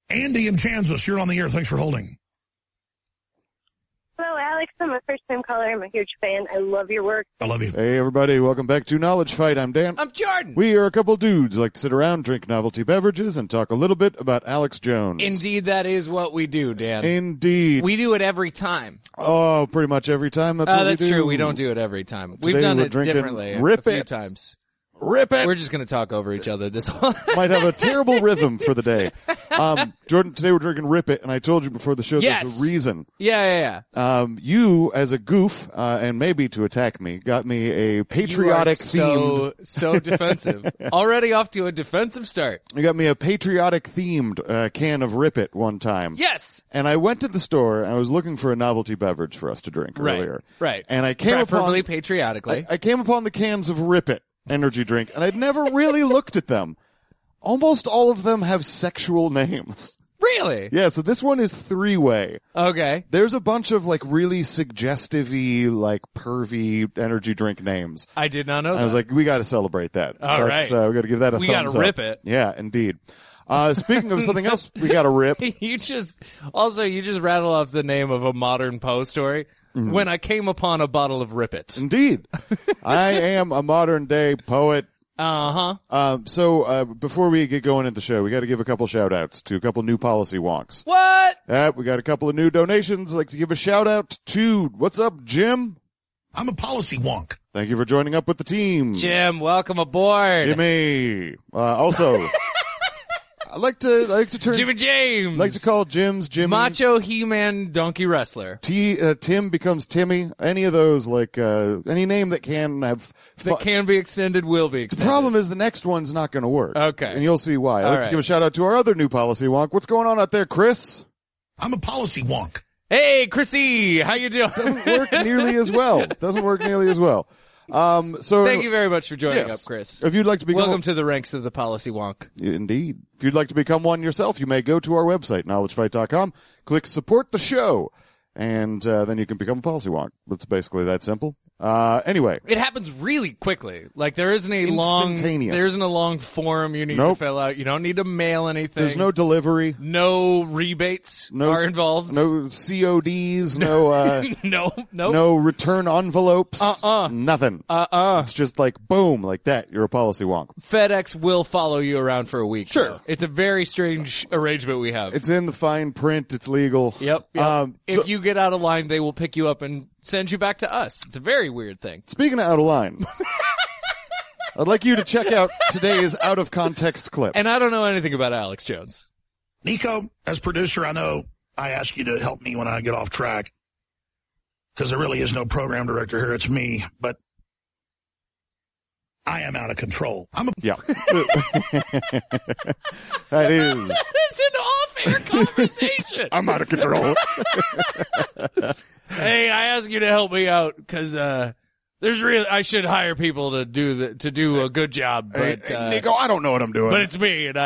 Andy in Kansas, you're on the air. Thanks for holding. Hello, Alex. I'm a first-time caller. I'm a huge fan. I love your work. I love you. Hey, everybody. Welcome back to Knowledge Fight. I'm Dan. I'm Jordan. We are a couple dudes who like to sit around, drink novelty beverages, and talk a little bit about Alex Jones. Indeed, that is what we do, Dan. Indeed. We do it every time. Oh, pretty much every time. That's what that's we do. true. We don't do it every time. Today We've done we're it drinking differently Rip a few It. times. Rip it. We're just going to talk over each other this whole Might have a terrible rhythm for the day. Jordan, today we're drinking Rip It, and I told you before the show there's a reason. Yeah. You, as a goof, and maybe to attack me, got me a patriotic themed. So defensive. Already off to a defensive start. You got me a patriotic themed can of Rip It one time. Yes. And I went to the store, and I was looking for a novelty beverage for us to drink earlier. Right. And I came Preferably upon, patriotically. I came upon the cans of Rip It energy drink, and I'd never really looked at them. Almost all of them have sexual names. Really? Yeah, so this one is three-way. Okay. There's a bunch of, like, really suggestive-y, like, pervy energy drink names. I did not know that. I was like, we gotta celebrate that. All right. We gotta give that a thumbs up. We gotta rip it. Yeah, indeed. Speaking of something else we gotta rip. You just rattle off the name of a modern Poe story. Mm-hmm. When I came upon a bottle of Rip It. Indeed. I am a modern-day poet. So before we get going into the show, we got to give a couple shout-outs to a couple new policy wonks. What? We got a couple of new donations. I'd like to give a shout-out to, what's up, Jim? I'm a policy wonk. Thank you for joining up with the team. Jim, welcome aboard. Jimmy. Also, I like to turn Jimmy James. like to call Jim's Jimmy. Macho He-Man Donkey Wrestler. Tim becomes Timmy. Any of those, like any name that can have That can be extended will be The extended. problem is the next one's not going to work. Okay. And you'll see why. I'd All like right. to give a shout out to our other new policy wonk. What's going on out there, Chris? I'm a policy wonk. Hey, Chrissy, how you doing? Doesn't work nearly as well. So Thank you very much for joining yes. up, Chris. If you'd like to become Welcome to the ranks of the policy wonk. Indeed. If you'd like to become one yourself, you may go to our website, knowledgefight.com, click support the show, and then you can become a policy wonk. It's basically that simple. Anyway. It happens really quickly. Like there isn't a long form you need to fill out. You don't need to mail anything. There's no delivery. No rebates are involved. No CODs. No, no return envelopes. Nothing. It's just like boom, like that. You're a policy wonk. FedEx will follow you around for a week. Sure. Though. It's a very strange arrangement we have. It's in the fine print. It's legal. Yep. If you get out of line, they will pick you up and send you back to us. It's a very weird thing. Speaking of out of line, I'd like you to check out today's out of context clip. And I don't know anything about Alex Jones. Nico, as producer, I know I ask you to help me when I get off track because there really is no program director here. It's me, but I am out of control. Yeah. That is. That is an off-air conversation. I'm out of control. Hey, I ask you to help me out because I should hire people to do a good job. But Hey, Nico, I don't know what I'm doing. But it's me, and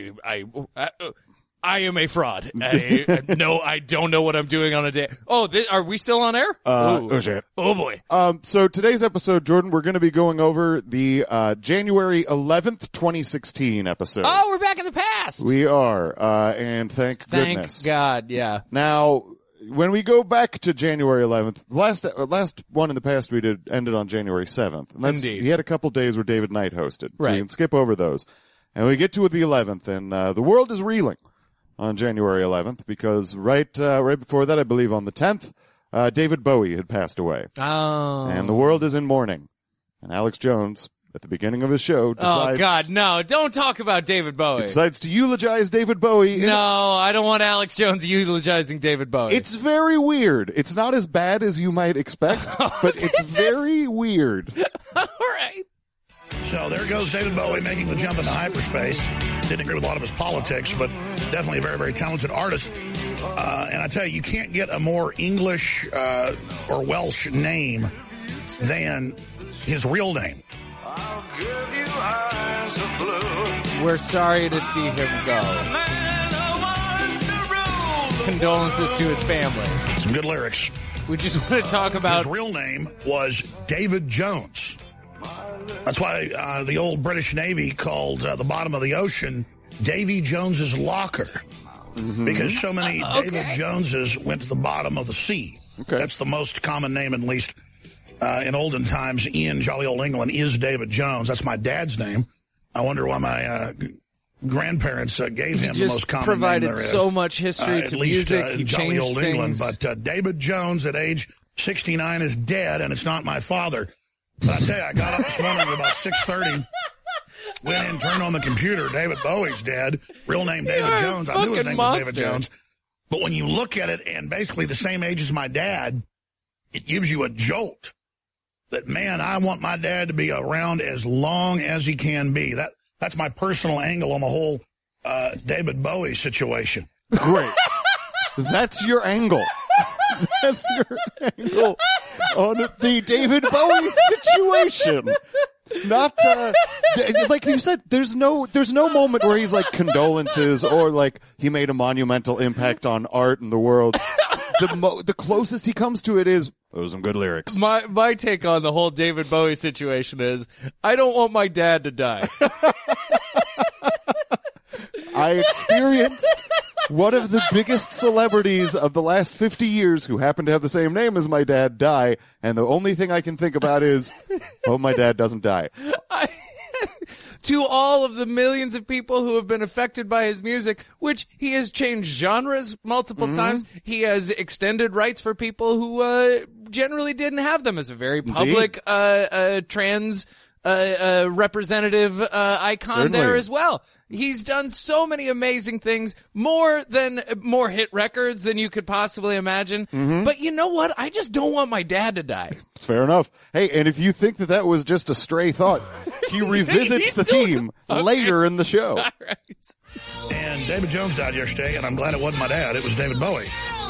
I am a fraud. I don't know what I'm doing on a day. Oh, are we still on air? Oh shit. Oh boy. So today's episode, Jordan, we're going to be going over the January 11th, 2016 episode. Oh, we're back in the past. We are, and thank goodness. God, yeah. Now, when we go back to January 11th, last one in the past we did ended on January 7th. And Indeed. He had a couple days where David Knight hosted. So Right. you can skip over those. And we get to the 11th, and the world is reeling on January 11th because right before that, I believe on the 10th, David Bowie had passed away. Oh. And the world is in mourning. And Alex Jones, at the beginning of his show, decides... Oh, God, no. Don't talk about David Bowie. Decides to eulogize David Bowie. No, I don't want Alex Jones eulogizing David Bowie. It's very weird. It's not as bad as you might expect, but it's very weird. All right. So there goes David Bowie making the jump into hyperspace. Didn't agree with a lot of his politics, but definitely a very, very talented artist. And I tell you can't get a more English or Welsh name than his real name. We're sorry to see him go. Condolences to his family. Some good lyrics. We just want to talk about... His real name was David Jones. That's why the old British Navy called the bottom of the ocean Davy Jones's Locker. because so many David Joneses went to the bottom of the sea. Okay. That's the most common name, at least in olden times. Ian, jolly old England, is David Jones. That's my dad's name. I wonder why my grandparents gave him the most common name there is. So much history to music. He jolly changed old things. England. But David Jones at age 69 is dead, and it's not my father. But I tell you, I got up this morning at about 6:30, went in, turned on the computer. David Bowie's dead. Real name David Jones. I knew his name was David Jones. But when you look at it, and basically the same age as my dad, it gives you a jolt that, man, I want my dad to be around as long as he can be. That's my personal angle on the whole David Bowie situation. Great. That's your angle. That's your angle on the David Bowie situation. Not like you said. There's no moment where he's like condolences or like he made a monumental impact on art and the world. The closest he comes to it is those are some good lyrics. My take on the whole David Bowie situation is I don't want my dad to die. I experienced one of the biggest celebrities of the last 50 years who happened to have the same name as my dad die, and the only thing I can think about is, oh, my dad doesn't die. To all of the millions of people who have been affected by his music, which he has changed genres multiple times. He has extended rights for people who generally didn't have them as a very public trans representative icon. Certainly. There as well. He's done so many amazing things, more hit records than you could possibly imagine. But you know what? I just don't want my dad to die. Fair enough. Hey, and if you think that was just a stray thought, he revisits the theme later in the show. All right. And David Jones died yesterday, and I'm glad it wasn't my dad. It was David Bowie.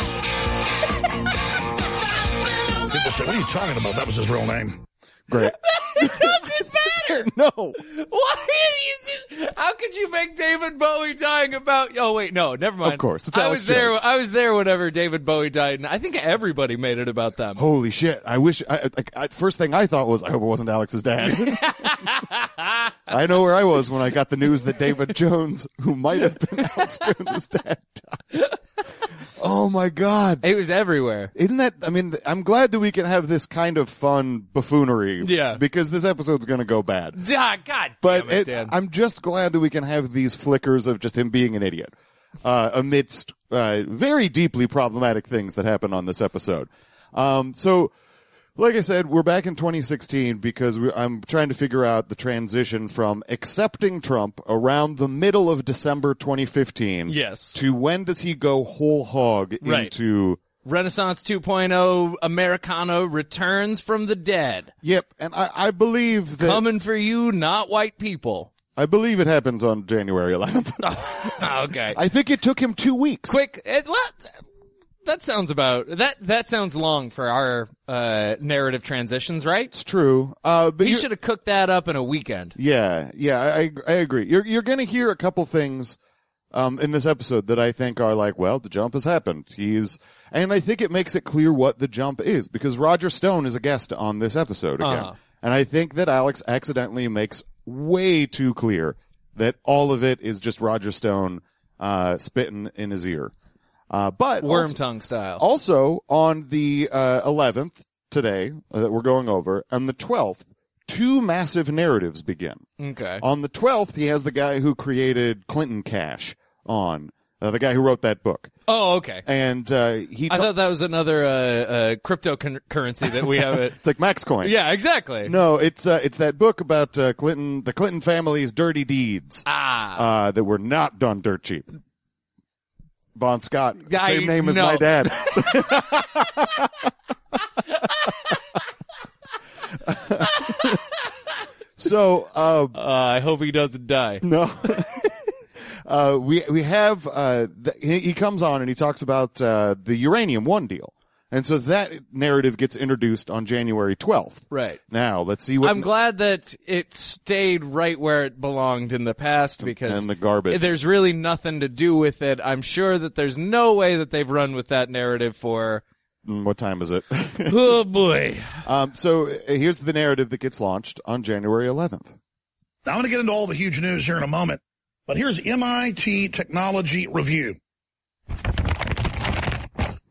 People say, what are you talking about? That was his real name. Great. It doesn't matter. No. Why are you? How could you make David Bowie dying about? Oh wait, no, never mind. Of course, it's I Alex was there. Jones. I was there whenever David Bowie died, and I think everybody made it about them. Holy shit. I wish, first thing I thought was, I hope it wasn't Alex's dad. I know where I was when I got the news that David Jones, who might have been Alex Jones' dad, died. Oh my God. It was everywhere. Isn't that, I mean, I'm glad that we can have this kind of fun buffoonery. Yeah. Because this episode's going to go bad. God But damn it, Dan. I'm just glad that we can have these flickers of just him being an idiot amidst very deeply problematic things that happen on this episode. So, like I said, we're back in 2016 because I'm trying to figure out the transition from accepting Trump around the middle of December 2015 Yes. to when does he go whole hog Right. into... Renaissance 2.0 Americano returns from the dead. Yep, and I believe that... Coming for you, not white people. I believe it happens on January 11th. Okay. I think it took him 2 weeks. Quick. That sounds about that sounds long for our narrative transitions, right? It's true. But He should have cooked that up in a weekend. Yeah, I agree. You're going to hear a couple things in this episode that I think are like, well, the jump has happened. And I think it makes it clear what the jump is because Roger Stone is a guest on this episode again. And I think that Alex accidentally makes way too clear that all of it is just Roger Stone spitting in his ear. But Worm tongue style. Also, on the 11th today that we're going over, and the 12th, two massive narratives begin. Okay. On the 12th, he has the guy who created Clinton Cash on, the guy who wrote that book. Oh, okay. And I thought that was another cryptocurrency that we have. It's like MaxCoin. Yeah, exactly. No, it's that book about the Clinton family's dirty deeds that were not done dirt cheap. Bon Scott, same name as my dad. So, I hope he doesn't die. No. We have, he comes on and he talks about, the Uranium One deal. And so that narrative gets introduced on January 12th. Right. Now, let's see what... I'm glad that it stayed right where it belonged in the past because... And the garbage. There's really nothing to do with it. I'm sure that there's no way that they've run with that narrative for... What time is it? Oh, boy. So here's the narrative that gets launched on January 11th. Now, I'm going to get into all the huge news here in a moment, but here's MIT Technology Review.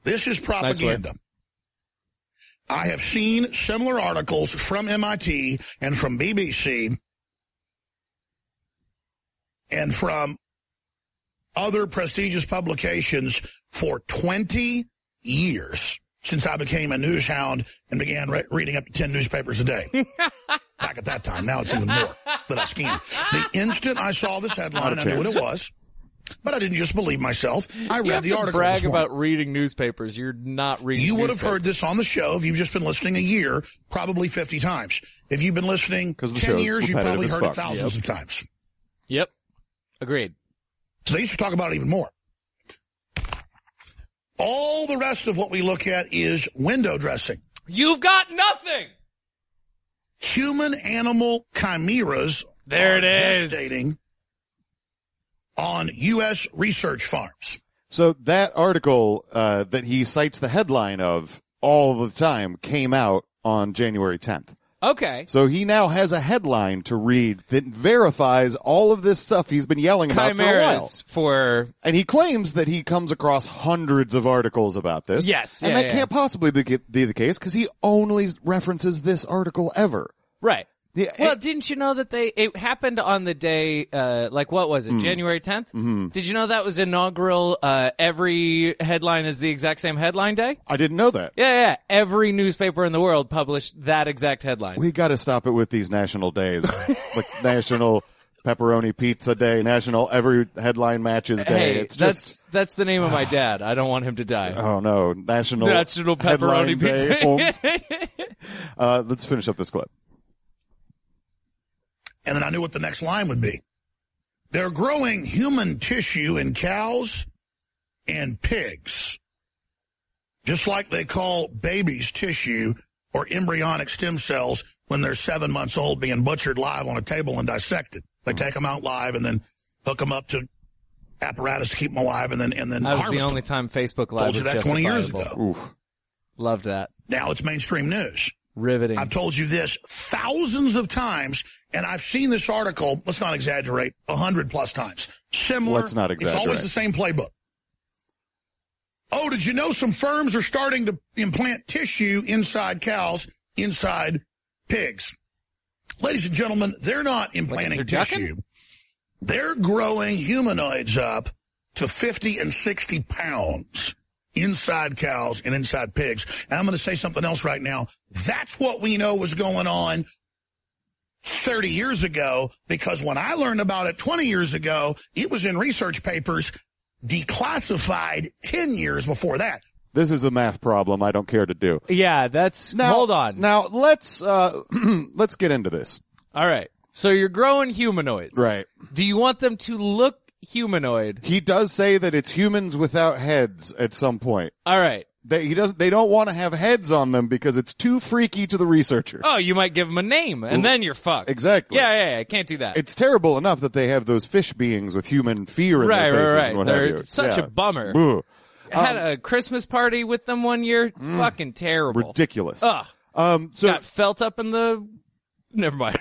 This is propaganda. I have seen similar articles from MIT and from BBC and from other prestigious publications for 20 years since I became a news hound and began reading up to 10 newspapers a day. Back at that time. Now it's even more that I scheme. The instant I saw this headline, I knew what it was. But I didn't just believe myself. I read the article. Brag about reading newspapers. You're not reading. You would have heard this on the show if you've just been listening a year, probably 50 times. If you've been listening 10 years, you probably heard it thousands of times. Yep. Agreed. So they used to talk about it even more. All the rest of what we look at is window dressing. You've got nothing. Human-animal chimeras. There it is. Gestating on U.S. research farms. So that article that he cites the headline of all the time came out on January 10th. Okay. So he now has a headline to read that verifies all of this stuff he's been yelling about Chimeras for a while. And he claims that he comes across hundreds of articles about this. Yes. And that can't possibly be the case because he only references this article ever. Right. Yeah, well, didn't you know that it happened on the day, what was it, January 10th? Mm-hmm. Did you know that was inaugural, every headline is the exact same headline day? I didn't know that. Yeah. Every newspaper in the world published that exact headline. We got to stop it with these national days. Like National Pepperoni Pizza Day, National Every Headline Matches Day. Hey, it's just that's the name of my dad. I don't want him to die. Oh, no. National Pepperoni Pizza. Let's finish up this clip. And then I knew what the next line would be. They're growing human tissue in cows and pigs, just like they call babies tissue or embryonic stem cells when they're 7 months old being butchered live on a table and dissected. They take them out live and then hook them up to apparatus to keep them alive and then that was the only time Facebook Live was that 20 years ago. Oof. Loved that. Now it's mainstream news. Riveting. I've told you this thousands of times, and I've seen this article, let's not exaggerate, 100+ times. Similar. Let's not exaggerate. It's always the same playbook. Oh, did you know some firms are starting to implant tissue inside cows, inside pigs? Ladies and gentlemen, they're not implanting tissue. They're growing humanoids up to 50 and 60 pounds. Inside cows and inside pigs. And I'm going to say something else right now. That's what we know was going on 30 years ago, because when I learned about it 20 years ago, it was in research papers declassified 10 years before that. This is a math problem I don't care to do. Yeah, hold on. Now, let's get into this. All right. So you're growing humanoids. Right. Do you want them to look humanoid? He does say that it's humans without heads at some point. All right. They don't want to have heads on them because it's too freaky to the researcher. Oh, you might give them a name and then you're fucked. Exactly. Yeah. Can't do that. It's terrible enough that they have those fish beings with human fear in their faces and what have you. They're such a bummer. Ugh. I had a Christmas party with them one year. Fucking terrible. Ridiculous. Ugh. So got felt up in the. Never mind.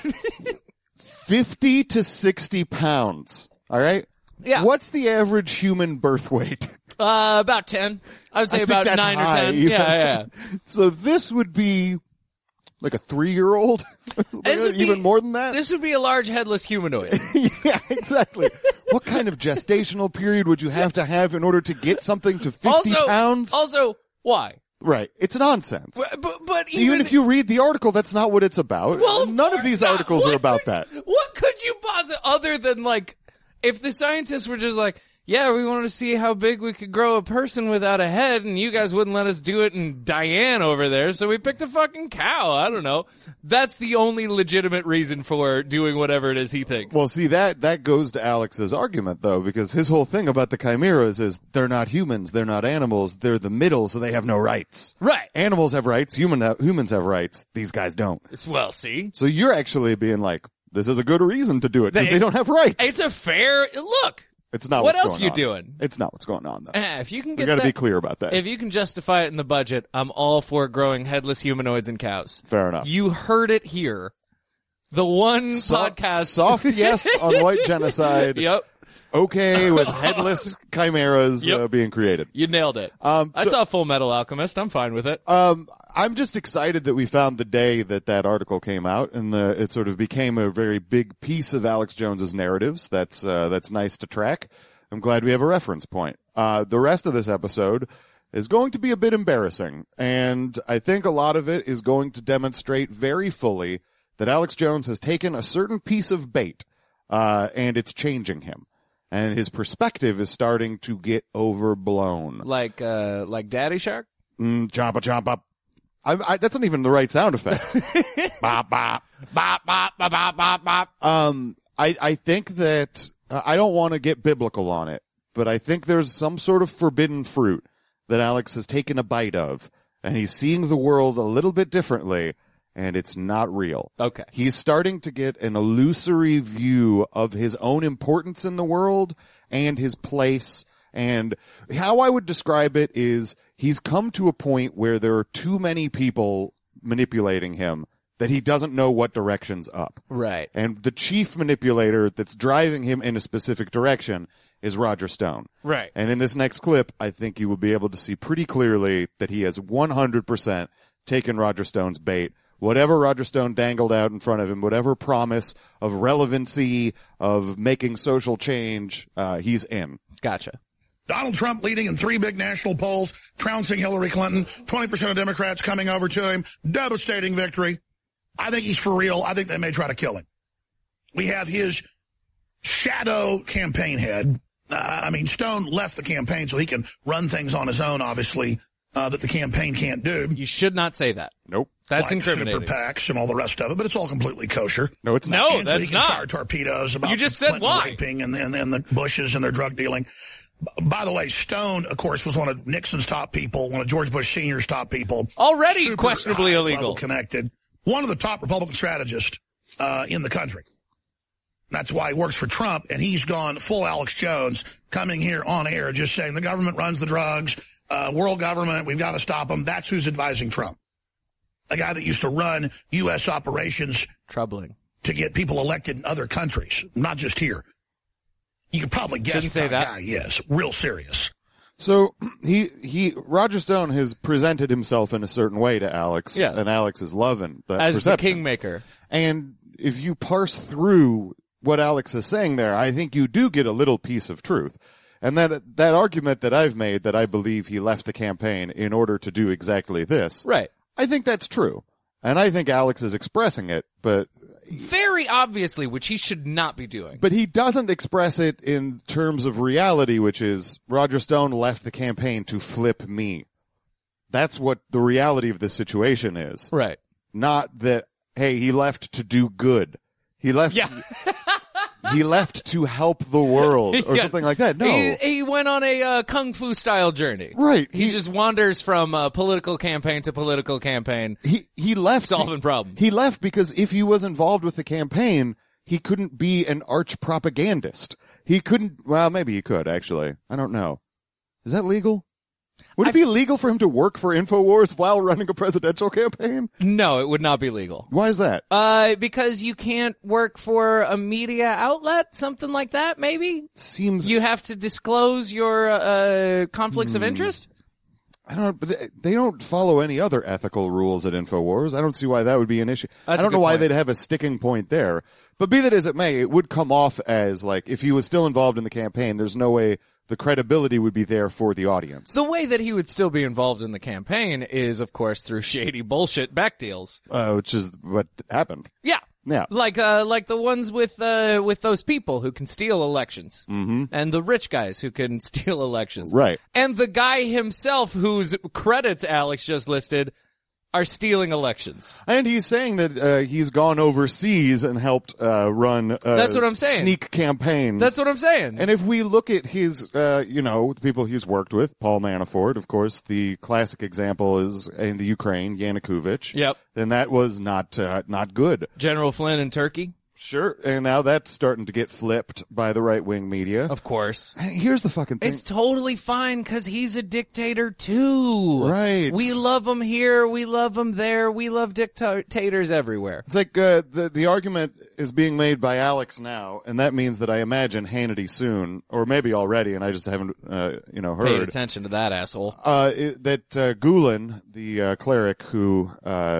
50 to 60 pounds. All right. Yeah. What's the average human birth weight? About 10. I would say about 9 or 10. Even. Yeah. So this would be like a 3-year-old? Even more than that? This would be a large headless humanoid. Yeah, exactly. What kind of gestational period would you have to have in order to get something to 50 pounds? Also, why? Right. It's nonsense. But even if you read the article, that's not what it's about. Well, none of these articles are about that. What could you posit other than, like, if the scientists were just like, yeah, we wanted to see how big we could grow a person without a head, and you guys wouldn't let us do it in Diane over there, so we picked a fucking cow. I don't know. That's the only legitimate reason for doing whatever it is he thinks. Well, see, that goes to Alex's argument, though, because his whole thing about the chimeras is they're not humans, they're not animals, they're the middle, so they have no rights. Right. Animals have rights, humans have rights, these guys don't. Well, see? So you're actually being like, this is a good reason to do it, because they don't have rights. It's a fair look. It's not what what's else going you on. doing? It's not what's going on, though. If you can get we got to be clear about that. If you can justify it in the budget, I'm all for growing headless humanoids and cows. Fair enough. You heard it here. The one podcast. Soft yes on white genocide. Yep. okay with headless chimeras being created. You nailed it. I saw Full Metal Alchemist. I'm fine with it. I'm just excited that we found the day that article came out, and it sort of became a very big piece of Alex Jones's narratives. That's nice to track. I'm glad we have a reference point. The rest of this episode is going to be a bit embarrassing, and I think a lot of it is going to demonstrate very fully that Alex Jones has taken a certain piece of bait, and it's changing him. And his perspective is starting to get overblown. Like Daddy Shark? Chompa chompa. That's not even the right sound effect. Bop, bop. Bop, bop, bop, bop, bop, bop. I think that, I don't want to get biblical on it, but I think there's some sort of forbidden fruit that Alex has taken a bite of, and he's seeing the world a little bit differently, and it's not real. Okay. He's starting to get an illusory view of his own importance in the world and his place. And how I would describe it is he's come to a point where there are too many people manipulating him that he doesn't know what direction's up. Right. And the chief manipulator that's driving him in a specific direction is Roger Stone. Right. And in this next clip, I think you will be able to see pretty clearly that he has 100% taken Roger Stone's bait. Whatever Roger Stone dangled out in front of him, whatever promise of relevancy, of making social change, he's in. Gotcha. Donald Trump leading in 3 big national polls, trouncing Hillary Clinton, 20% of Democrats coming over to him, devastating victory. I think he's for real. I think they may try to kill him. We have his shadow campaign head. Stone left the campaign so he can run things on his own, obviously, that the campaign can't do. You should not say that. Nope. That's like incriminating. Super PACs and all the rest of it, but it's all completely kosher. No, it's not. No, And so that's he can not. fire torpedoes about You just the said Clinton why. raping and the Bushes and their drug dealing. By the way, Stone, of course, was one of Nixon's top people, one of George Bush Sr.'s top people. Already Super questionably high-level illegal. Connected. One of the top Republican strategists in the country. That's why he works for Trump, and he's gone full Alex Jones, coming here on air just saying the government runs the drugs, world government, we've got to stop them. That's who's advising Trump. A guy that used to run U.S. operations Troubling. to get people elected in other countries, not just here. You could probably guess Shouldn't say what that. guy he is. Real serious. So Roger Stone has presented himself in a certain way to Alex, Yeah. and Alex is loving that As perception. the kingmaker. And if you parse through what Alex is saying there, I think you do get a little piece of truth. And that argument that I've made that I believe he left the campaign in order to do exactly this, Right. I think that's true. And I think Alex is expressing it, but Very obviously, which he should not be doing. he doesn't express it in terms of reality, which is Roger Stone left the campaign to flip me. That's what the reality of this situation is. Right. Not that, hey, he left to do good. He left. Yeah. He left to help the world or Yes. something like that. No. He went on a kung fu style journey. Right. He just wanders from political campaign to political campaign, He left solving problems. He left because if he was involved with the campaign, he couldn't be an arch propagandist. He couldn't. Well, maybe he could actually. I don't know. Is that legal? Would it be illegal for him to work for InfoWars while running a presidential campaign? No, it would not be legal. Why is that? Because you can't work for a media outlet, something like that, maybe? Seems You have to disclose your conflicts of interest? I don't know, but they don't follow any other ethical rules at InfoWars. I don't see why that would be an issue. That's I a don't know good why point. they'd have a sticking point there. But be that as it may, it would come off as like if he was still involved in the campaign, there's no way the credibility would be there for the audience. The way that he would still be involved in the campaign is, of course, through shady bullshit back deals. Which is what happened. Yeah. Yeah. Like the ones with those people who can steal elections. Mm-hmm. And the rich guys who can steal elections. Right. And the guy himself whose credits Alex just listed are stealing elections. And he's saying that he's gone overseas and helped run That's what I'm saying. sneak campaigns. That's what I'm saying. And if we look at his, the people he's worked with, Paul Manafort, of course, the classic example is in the Ukraine, Yanukovych. Yep. And that was not good. General Flynn in Turkey. Sure, and now that's starting to get flipped by the right-wing media. Of course. Here's the fucking thing. It's totally fine because he's a dictator too. Right. We love him here. We love him there. We love dictators everywhere. It's like the argument is being made by Alex now, and that means that I imagine Hannity soon, or maybe already, and I just haven't heard. Paid attention to that asshole. That Gulen, the cleric who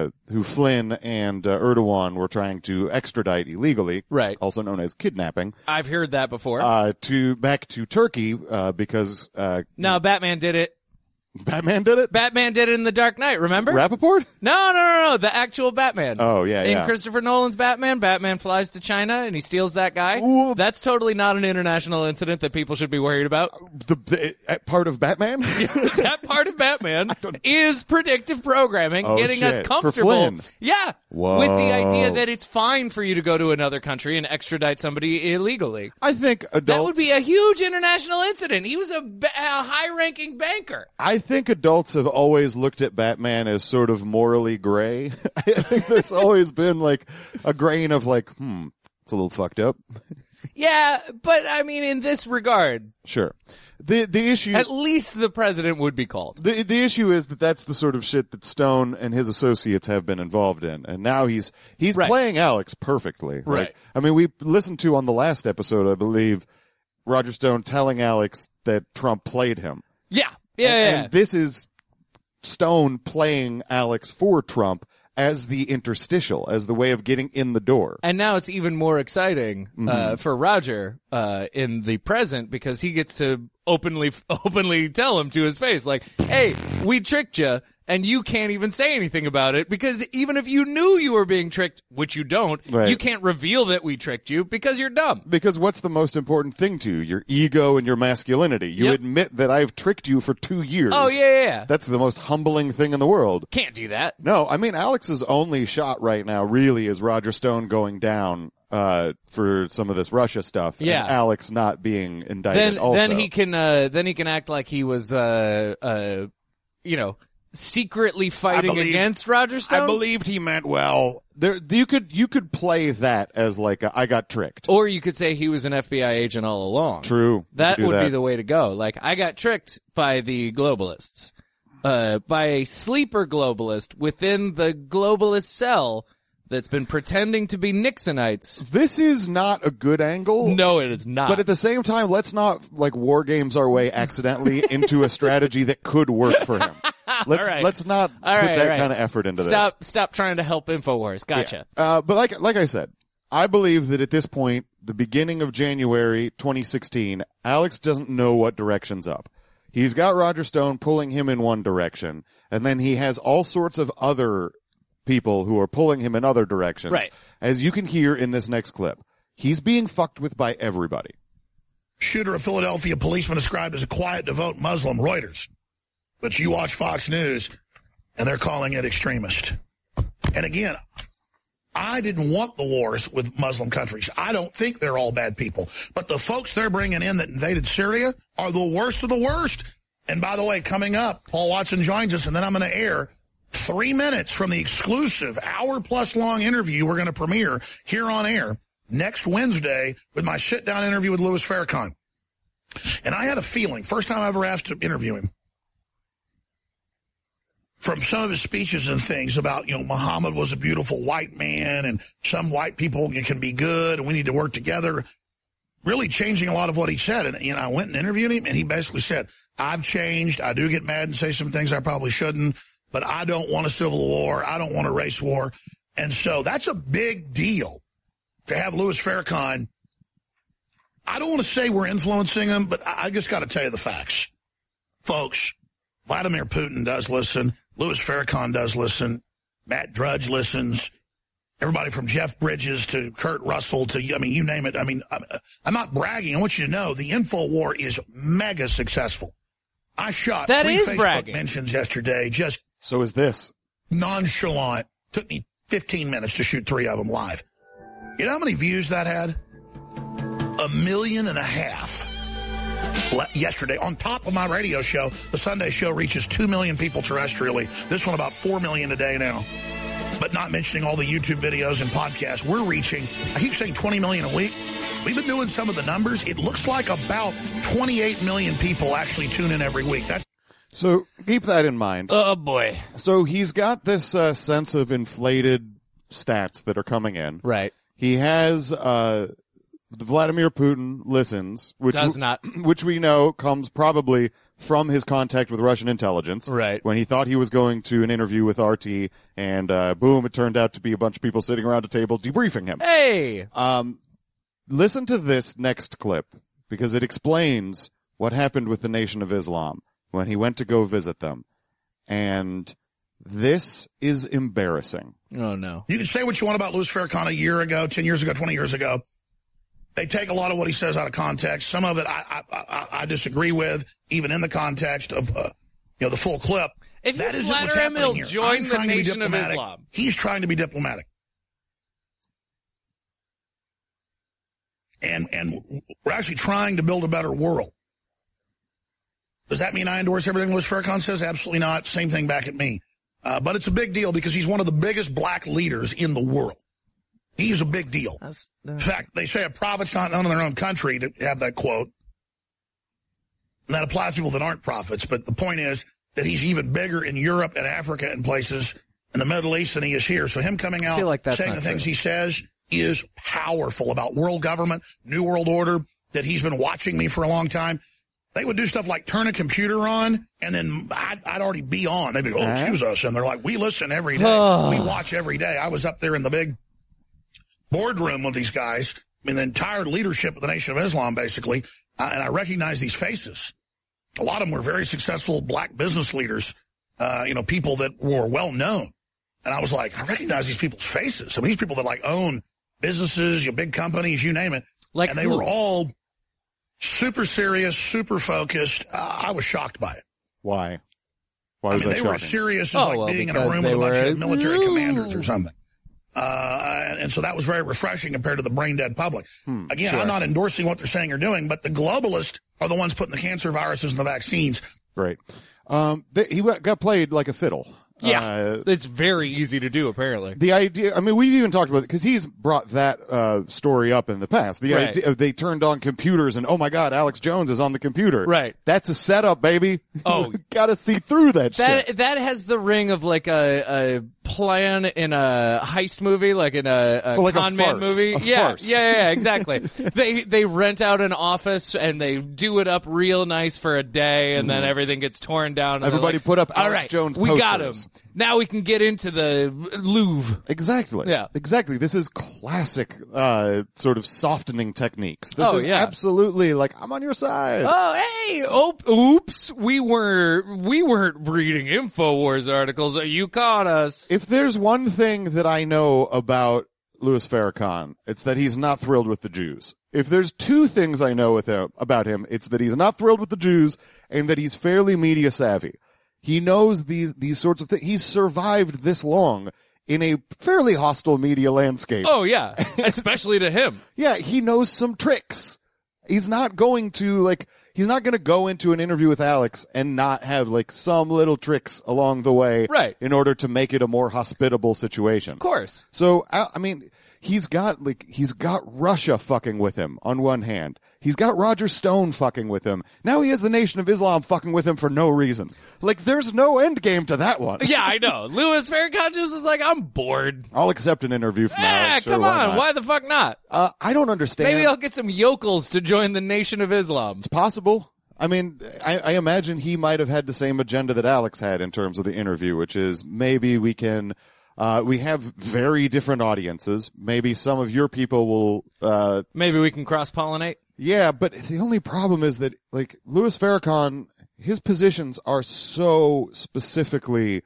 Flynn and Erdogan were trying to extradite illegally, right, also known as kidnapping. I've heard that before. Back to Turkey because no, Batman did it. Batman did it? Batman did it in The Dark Knight, remember? Rappaport? No. The actual Batman. Oh, yeah, In Christopher Nolan's Batman flies to China and he steals that guy. Ooh. That's totally not an international incident that people should be worried about. The part of Batman? That part of Batman is predictive programming, getting us comfortable. For Flynn. Yeah. Whoa. With the idea that it's fine for you to go to another country and extradite somebody illegally. I think adults... That would be a huge international incident. He was a high-ranking banker. I think adults have always looked at Batman as sort of morally gray. I think there's always been like a grain of like, it's a little fucked up. Yeah, but I mean, in this regard, sure. The issue, at least the president would be called. The issue is that that's the sort of shit that Stone and his associates have been involved in, and now he's right. playing Alex perfectly. Right. Like, I mean, we listened to on the last episode, I believe, Roger Stone telling Alex that Trump played him. Yeah. And this is Stone playing Alex for Trump as the interstitial, as the way of getting in the door. And now it's even more exciting for Roger in the present because he gets to openly tell him to his face, like, hey, we tricked you, and you can't even say anything about it because even if you knew you were being tricked, which you don't, right. You can't reveal that we tricked you because you're dumb. Because what's the most important thing to you? Your ego and your masculinity. You admit that I've tricked you for 2 years. Oh, yeah. That's the most humbling thing in the world. Can't do that. No, I mean, Alex's only shot right now really is Roger Stone going down for some of this Russia stuff. Yeah. And Alex not being indicted also. Then he can act like he was, secretly fighting against Roger Stone. I believed he meant well. You could play that as like I got tricked, or you could say he was an FBI agent all along. True, that would be the way to go. Like I got tricked by the globalists, by a sleeper globalist within the globalist cell that's been pretending to be Nixonites. This is not a good angle. No, it is not. But at the same time, let's not like war games our way accidentally into a strategy that could work for him. Let's not put that kind of effort into this. Stop trying to help InfoWars. Gotcha. Yeah. But like I said, I believe that at this point, the beginning of January 2016, Alex doesn't know what direction's up. He's got Roger Stone pulling him in one direction, and then he has all sorts of other people who are pulling him in other directions. Right. As you can hear in this next clip, he's being fucked with by everybody. Shooter of Philadelphia policeman described as a quiet, devout Muslim, Reuters. But you watch Fox News, and they're calling it extremist. And again, I didn't want the wars with Muslim countries. I don't think they're all bad people. But the folks they're bringing in that invaded Syria are the worst of the worst. And by the way, coming up, Paul Watson joins us, and then I'm going to air 3 minutes from the exclusive hour-plus long interview we're going to premiere here on air next Wednesday with my sit-down interview with Louis Farrakhan. And I had a feeling, first time I ever asked to interview him, from some of his speeches and things about, Muhammad was a beautiful white man and some white people can be good and we need to work together, really changing a lot of what he said. And, I went and interviewed him, and he basically said, I've changed. I do get mad and say some things I probably shouldn't, but I don't want a civil war. I don't want a race war. And so that's a big deal to have Louis Farrakhan. I don't want to say we're influencing him, but I just got to tell you the facts. Folks, Vladimir Putin does listen. Louis Farrakhan does listen. Matt Drudge listens. Everybody from Jeff Bridges to Kurt Russell to, you name it. I'm not bragging. I want you to know the InfoWar is mega successful. I shot 3 Facebook mentions yesterday, just so is this. Nonchalant. Took me 15 minutes to shoot 3 of them live. You know how many views that had? 1.5 million. Yesterday, on top of my radio show, the Sunday show reaches 2 million people terrestrially. This one about 4 million a day now. but not mentioning all the YouTube videos and podcasts we're reaching. I keep saying 20 million a week. We've been doing some of the numbers. It looks like about 28 million people actually tune in every week. So keep that in mind. Oh, boy. So he's got this sense of inflated stats that are coming in. Right. He has Vladimir Putin listens, which we know comes probably from his contact with Russian intelligence. Right. When he thought he was going to an interview with RT, and boom, it turned out to be a bunch of people sitting around a table debriefing him. Hey! Listen to this next clip, because it explains what happened with the Nation of Islam when he went to go visit them. And this is embarrassing. Oh, no. You can say what you want about Louis Farrakhan a year ago, 10 years ago, 20 years ago. They take a lot of what he says out of context. Some of it I disagree with, even in the context of the full clip. If that you isn't what's flatter him, happening he'll here. join I'm the trying to be Nation of diplomatic. Islam. He's trying to be diplomatic. And we're actually trying to build a better world. Does that mean I endorse everything Louis Farrakhan says? Absolutely not. Same thing back at me. But it's a big deal because he's one of the biggest black leaders in the world. He's a big deal. In fact, they say a prophet's not known in their own country, to have that quote. And that applies to people that aren't prophets. But the point is that he's even bigger in Europe and Africa and places in the Middle East than he is here. So him coming out saying the things he says is powerful about world government, New World Order, that he's been watching me for a long time. They would do stuff like turn a computer on, and then I'd already be on. They'd be, oh, excuse us. And they're like, we listen every day. We watch every day. I was up there in the big boardroom with these guys, I mean, the entire leadership of the Nation of Islam, basically, and I recognize these faces. A lot of them were very successful black business leaders, people that were well known. And I was like, I recognize these people's faces. I mean, these people that like own businesses, big companies, you name it. And they were all super serious, super focused. I was shocked by it. Why? Why was that they shocking? were serious as being in a room with a bunch of military commanders or something. And so that was very refreshing compared to the brain-dead public. Again, I'm not endorsing what they're saying or doing, but the globalists are the ones putting the cancer viruses and the vaccines. Right. He got played like a fiddle. Yeah, it's very easy to do, apparently. The idea, I mean, we've even talked about it, because he's brought that story up in the past. The idea, they turned on computers, and oh my God, Alex Jones is on the computer. Right. That's a setup, baby. Oh. Gotta see through that shit. That has the ring of like a plan in a heist movie, like in a like con man movie. Farce. Yeah, exactly. they rent out an office and they do it up real nice for a day, and then everything gets torn down. And everybody put up Alex Jones posters. We got him. Now we can get into the Louvre. Exactly. Yeah. Exactly. This is classic sort of softening techniques. This is absolutely like, I'm on your side. Oh, hey, oops, we weren't reading InfoWars articles. You caught us. If there's one thing that I know about Louis Farrakhan, it's that he's not thrilled with the Jews. If there's two things I know about him, it's that he's not thrilled with the Jews and that he's fairly media savvy. He knows these sorts of things. He's survived this long in a fairly hostile media landscape. Oh, yeah. Especially to him. Yeah, he knows some tricks. He's not going to go into an interview with Alex and not have some little tricks along the way. Right. In order to make it a more hospitable situation. Of course. So, I mean, he's got Russia fucking with him on one hand. He's got Roger Stone fucking with him. Now he has the Nation of Islam fucking with him for no reason. There's no end game to that one. Yeah, I know. Louis Farrakhan just was like, I'm bored. I'll accept an interview from Alex. Come on. Why the fuck not? I don't understand. Maybe I'll get some yokels to join the Nation of Islam. It's possible. I mean, I imagine he might have had the same agenda that Alex had in terms of the interview, which is maybe we can... we have very different audiences. Maybe some of your people will... maybe we can cross-pollinate? Yeah, but the only problem is that, Louis Farrakhan, his positions are so specifically,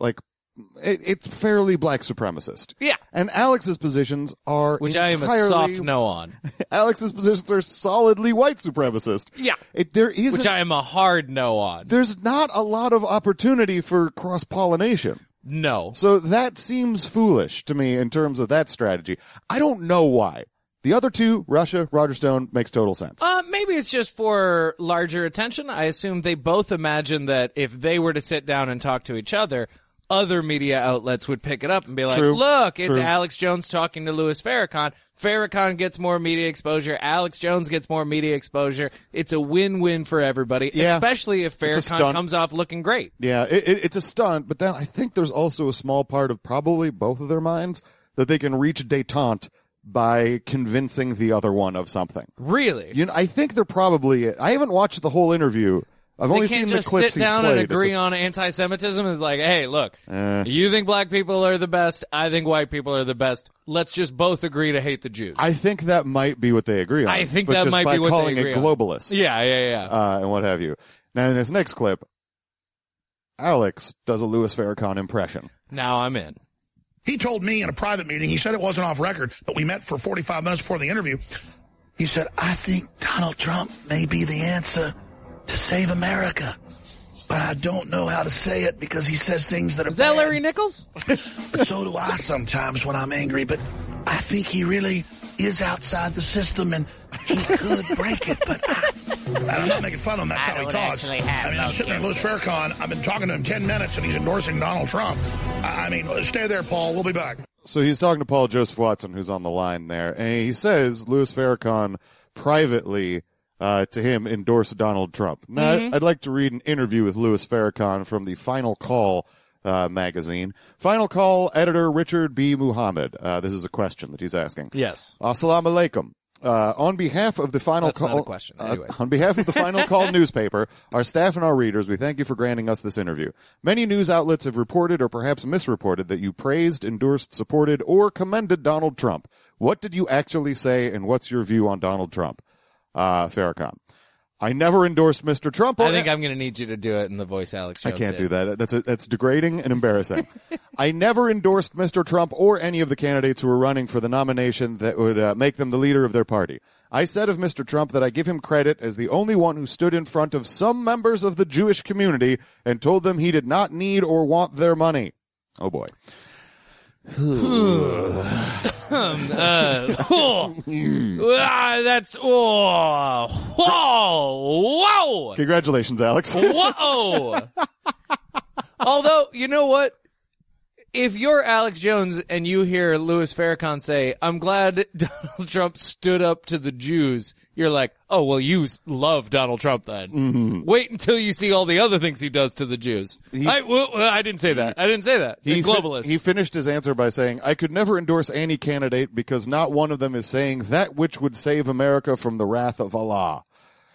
it's fairly black supremacist. Yeah. And Alex's positions are Which I am a soft no on. Alex's positions are solidly white supremacist. Yeah. Which I am a hard no on. There's not a lot of opportunity for cross-pollination. No. So that seems foolish to me in terms of that strategy. I don't know why. The other two, Russia, Roger Stone, makes total sense. Maybe it's just for larger attention. I assume they both imagine that if they were to sit down and talk to each other, other media outlets would pick it up and be like, True. look, it's True. Alex Jones talking to Louis Farrakhan. Farrakhan gets more media exposure. Alex Jones gets more media exposure. It's a win-win for everybody, Yeah. especially if It's a Farrakhan stunt. comes off looking great. Yeah, it's a stunt, but then I think there's also a small part of probably both of their minds that they can reach detente by convincing the other one of something. Really? You know, I think they're probably. I haven't watched the whole interview. I've They only can't seen the just clips sit he's down played and at agree this- on anti-Semitism. It's like, hey, look, you think black people are the best. I think white people are the best. Let's just both agree to hate the Jews. I think that might be what they agree on. I think but that just might by be what they calling agree it on. globalists. Yeah. And what have you. Now, in this next clip, Alex does a Louis Farrakhan impression. Now I'm in. He told me in a private meeting, he said it wasn't off record, but we met for 45 minutes before the interview. He said, I think Donald Trump may be the answer to save America. But I don't know how to say it because he says things that are Is that bad. Larry Nichols? So do I sometimes when I'm angry, but I think he really is outside the system and he could break it, but I'm not making fun of him. That's how he talks. I'm sitting there, Louis Farrakhan. I've been talking to him 10 minutes and he's endorsing Donald Trump. I mean, stay there, Paul. We'll be back. So he's talking to Paul Joseph Watson, who's on the line there, and he says Louis Farrakhan privately to him endorsed Donald Trump. Now, I'd like to read an interview with Louis Farrakhan from the Final Call magazine. Final Call editor Richard B. Muhammad. This is a question that he's asking. Yes. Assalamu alaikum. On behalf of the Final That's Call, not a question. Anyway. on behalf of the Final Call newspaper, our staff and our readers, we thank you for granting us this interview. Many news outlets have reported or perhaps misreported that you praised, endorsed, supported, or commended Donald Trump. What did you actually say, and what's your view on Donald Trump? Farrakhan. I never endorsed Mr. Trump. I think I'm going to need you to do it in the voice Alex Jones I can't did. do that. That's degrading and embarrassing. I never endorsed Mr. Trump or any of the candidates who were running for the nomination that would make them the leader of their party. I said of Mr. Trump that I give him credit as the only one who stood in front of some members of the Jewish community and told them he did not need or want their money. Oh boy. That's whoa. Congratulations, Alex. Whoa! Although, you know what? If you're Alex Jones and you hear Louis Farrakhan say, I'm glad Donald Trump stood up to the Jews, you're like, oh, well, you love Donald Trump then. Mm-hmm. Wait until you see all the other things he does to the Jews. I didn't say that. I didn't say that. The globalist. He finished his answer by saying, I could never endorse any candidate because not one of them is saying that which would save America from the wrath of Allah.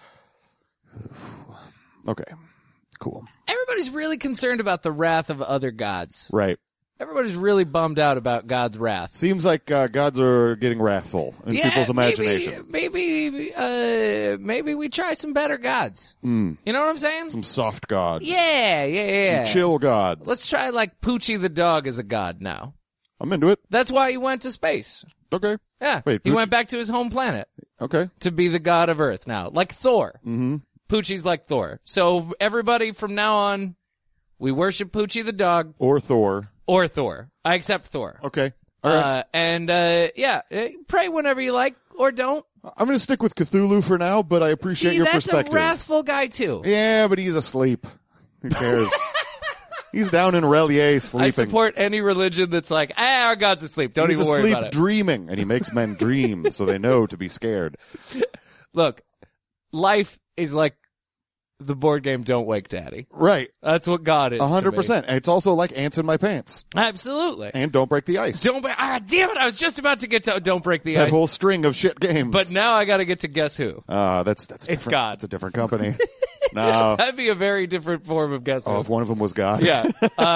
Okay. Cool. Everybody's really concerned about the wrath of other gods. Right. Everybody's really bummed out about God's wrath. Seems like gods are getting wrathful in people's imaginations. Maybe we try some better gods. You know what I'm saying? Some soft gods. Yeah. Some chill gods. Let's try like Poochie the dog as a god now. I'm into it. That's why he went to space. Okay. Yeah. Wait, he Pooch- went back to his home planet Okay. to be the god of Earth now, like Thor. Mm-hmm. Poochie's like Thor. So everybody from now on, we worship Poochie the dog Or Thor. or Thor. I accept Thor. Okay. All right. Pray whenever you like or don't. I'm going to stick with Cthulhu for now, but I appreciate your that's perspective. a wrathful guy too. Yeah, but he's asleep. Who cares? He's down in Relier sleeping. I support any religion that's like, our God's asleep. Don't He's even worry asleep about it. dreaming, and he makes men dream so they know to be scared. Look, life is like the board game Don't Wake Daddy. Right. That's what God is. 100%. And it's also like ants in my pants. Absolutely. And Don't Break the Ice. Damn it. I was just about to get to Don't Break the That Ice. whole string of shit games. But now I got to get to Guess Who. That's a different, God. It's a different company. No. That'd be a very different form of Guess Who. Oh, if one of them was God. Yeah.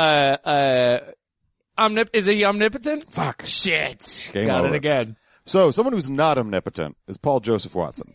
Is he omnipotent? Fuck. Shit. Game Got over. it again. So, someone who's not omnipotent is Paul Joseph Watson.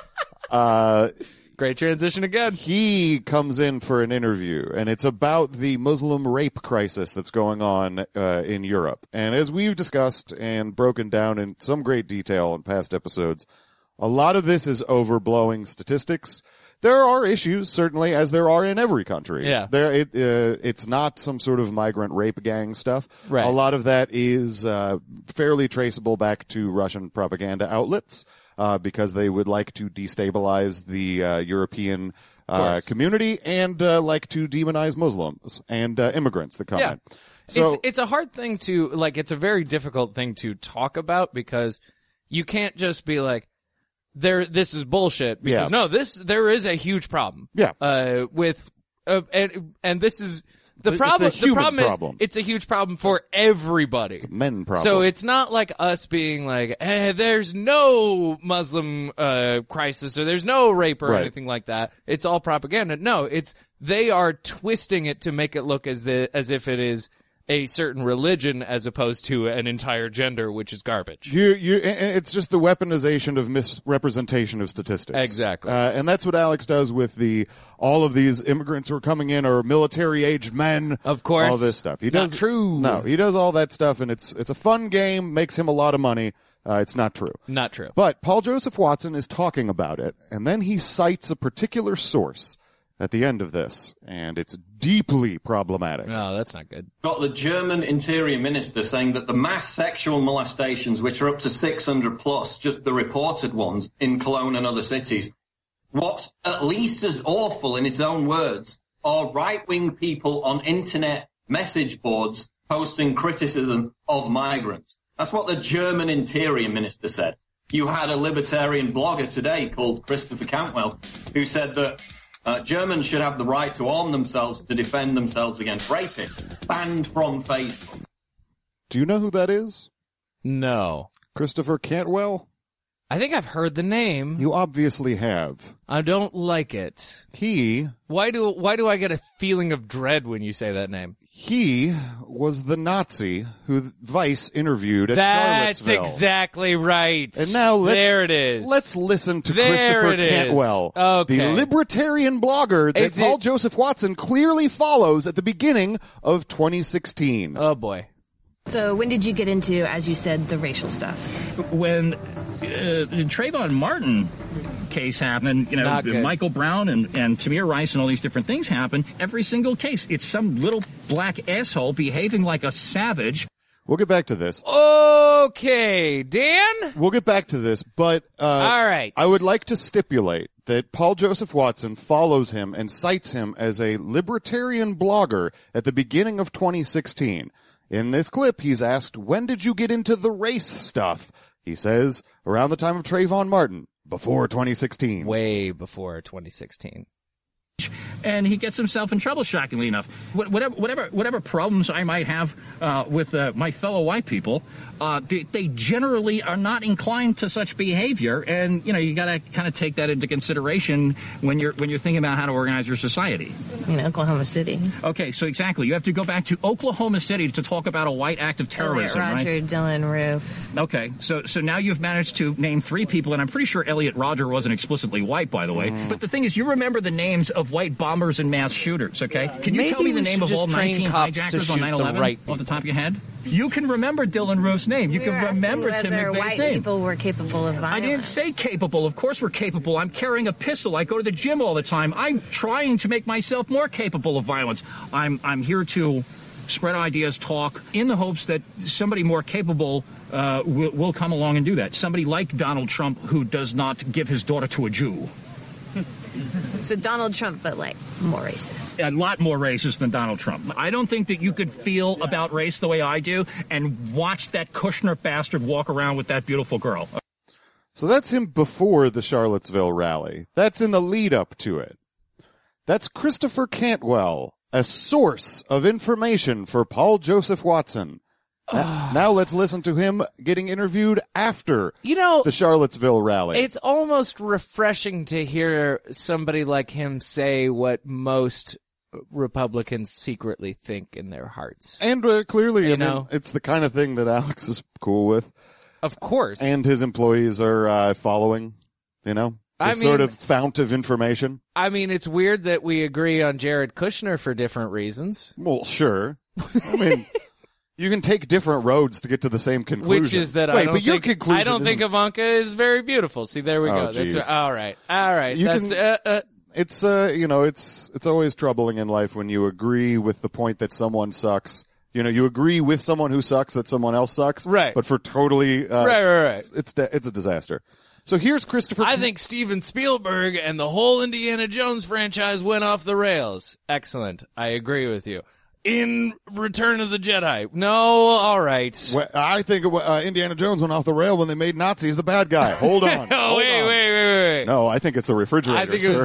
Great transition again. He comes in for an interview, and it's about the Muslim rape crisis that's going on in Europe. And as we've discussed and broken down in some great detail in past episodes, a lot of this is overblowing statistics. There are issues, certainly, as there are in every country. Yeah. It's not some sort of migrant rape gang stuff. Right. A lot of that is fairly traceable back to Russian propaganda outlets because they would like to destabilize the European community and like to demonize Muslims and immigrants that come in. So it's a hard thing to, like, it's a very difficult thing to talk about because you can't just be like, this is bullshit, because there is a huge problem. Yeah. And this is, the problem is, it's a huge problem for everybody. It's a men problem. So it's not like us being like, there's no Muslim, crisis, or there's no rape or anything like that. It's all propaganda. No, they are twisting it to make it look as if it is a certain religion as opposed to an entire gender, which is garbage. It's just the weaponization of misrepresentation of statistics. Exactly. And that's what Alex does with all of these immigrants who are coming in are military-aged men. Of course. All this stuff. Not true. No, he does all that stuff, and it's a fun game, makes him a lot of money. It's not true. Not true. But Paul Joseph Watson is talking about it, and then he cites a particular source at the end of this, and it's deeply problematic. No, that's not good. Got the German Interior Minister saying that the mass sexual molestations, which are up to 600 plus, just the reported ones in Cologne and other cities, what's at least as awful, in his own words, are right-wing people on internet message boards posting criticism of migrants. That's what the German Interior Minister said. You had a libertarian blogger today called Christopher Cantwell who said that Germans should have the right to arm themselves to defend themselves against rapists. Banned from Facebook. Do you know who that is? No. Christopher Cantwell? I think I've heard the name. You obviously have. I don't like it. Why do I get a feeling of dread when you say that name? He was the Nazi who Vice interviewed at That's Charlottesville. Exactly right. And now there it is. Let's listen to Christopher Cantwell, the libertarian blogger that Paul Joseph Watson clearly follows at the beginning of 2016. Oh boy. So when did you get into, as you said, the racial stuff? When the Trayvon Martin case happened, Michael Brown and Tamir Rice and all these different things happen, every single case, it's some little black asshole behaving like a savage. We'll get back to this. Okay, Dan? We'll get back to this, but all right. I would like to stipulate that Paul Joseph Watson follows him and cites him as a libertarian blogger at the beginning of 2016. In this clip, he's asked, when did you get into the race stuff? He says, around the time of Trayvon Martin, before 2016. Way before 2016. And he gets himself in trouble, shockingly enough. Whatever problems I might have with my fellow white people, they generally are not inclined to such behavior. And you got to kind of take that into consideration when you're thinking about how to organize your society. In Oklahoma City. Okay, so exactly, you have to go back to Oklahoma City to talk about a white act of terrorism, Elliot Rodger, right? Dylan Roof. Okay, so now you've managed to name 3 people, and I'm pretty sure Elliot Rodger wasn't explicitly white, by the way. But the thing is, you remember the names of white bombers and mass shooters, okay? Can you tell me the name of all 19 hijackers on 9/11 off the top of your head? You can remember Dylan Roof's name. You can remember Tim McVeigh's white name. People were capable of violence. I didn't say capable. Of course we're capable. I'm carrying a pistol. I go to the gym all the time. I'm trying to make myself more capable of violence. I'm here to spread ideas, talk, in the hopes that somebody more capable will come along and do that. Somebody like Donald Trump who does not give his daughter to a Jew. So Donald Trump, but more racist. A lot more racist than Donald Trump. I don't think that you could feel about race the way I do and watch that Kushner bastard walk around with that beautiful girl. So that's him before the Charlottesville rally. That's in the lead up to it. That's Christopher Cantwell, a source of information for Paul Joseph Watson. Now let's listen to him getting interviewed after the Charlottesville rally. It's almost refreshing to hear somebody like him say what most Republicans secretly think in their hearts. And clearly, it's the kind of thing that Alex is cool with. Of course. And his employees are following, sort of fount of information. I mean, it's weird that we agree on Jared Kushner for different reasons. Well, sure. I mean... You can take different roads to get to the same conclusion. Which is that I don't think Ivanka is very beautiful. See, there we go. That's all right. It's always troubling in life when you agree with the point that someone sucks. You agree with someone who sucks that someone else sucks. Right. But for totally right. It's a disaster. So here's Christopher. I think Steven Spielberg and the whole Indiana Jones franchise went off the rails. Excellent. I agree with you. In Return of the Jedi. No, all right. Well, I think Indiana Jones went off the rail when they made Nazis the bad guy. Hold on. Oh, wait. No, I think it's the refrigerator. I think it was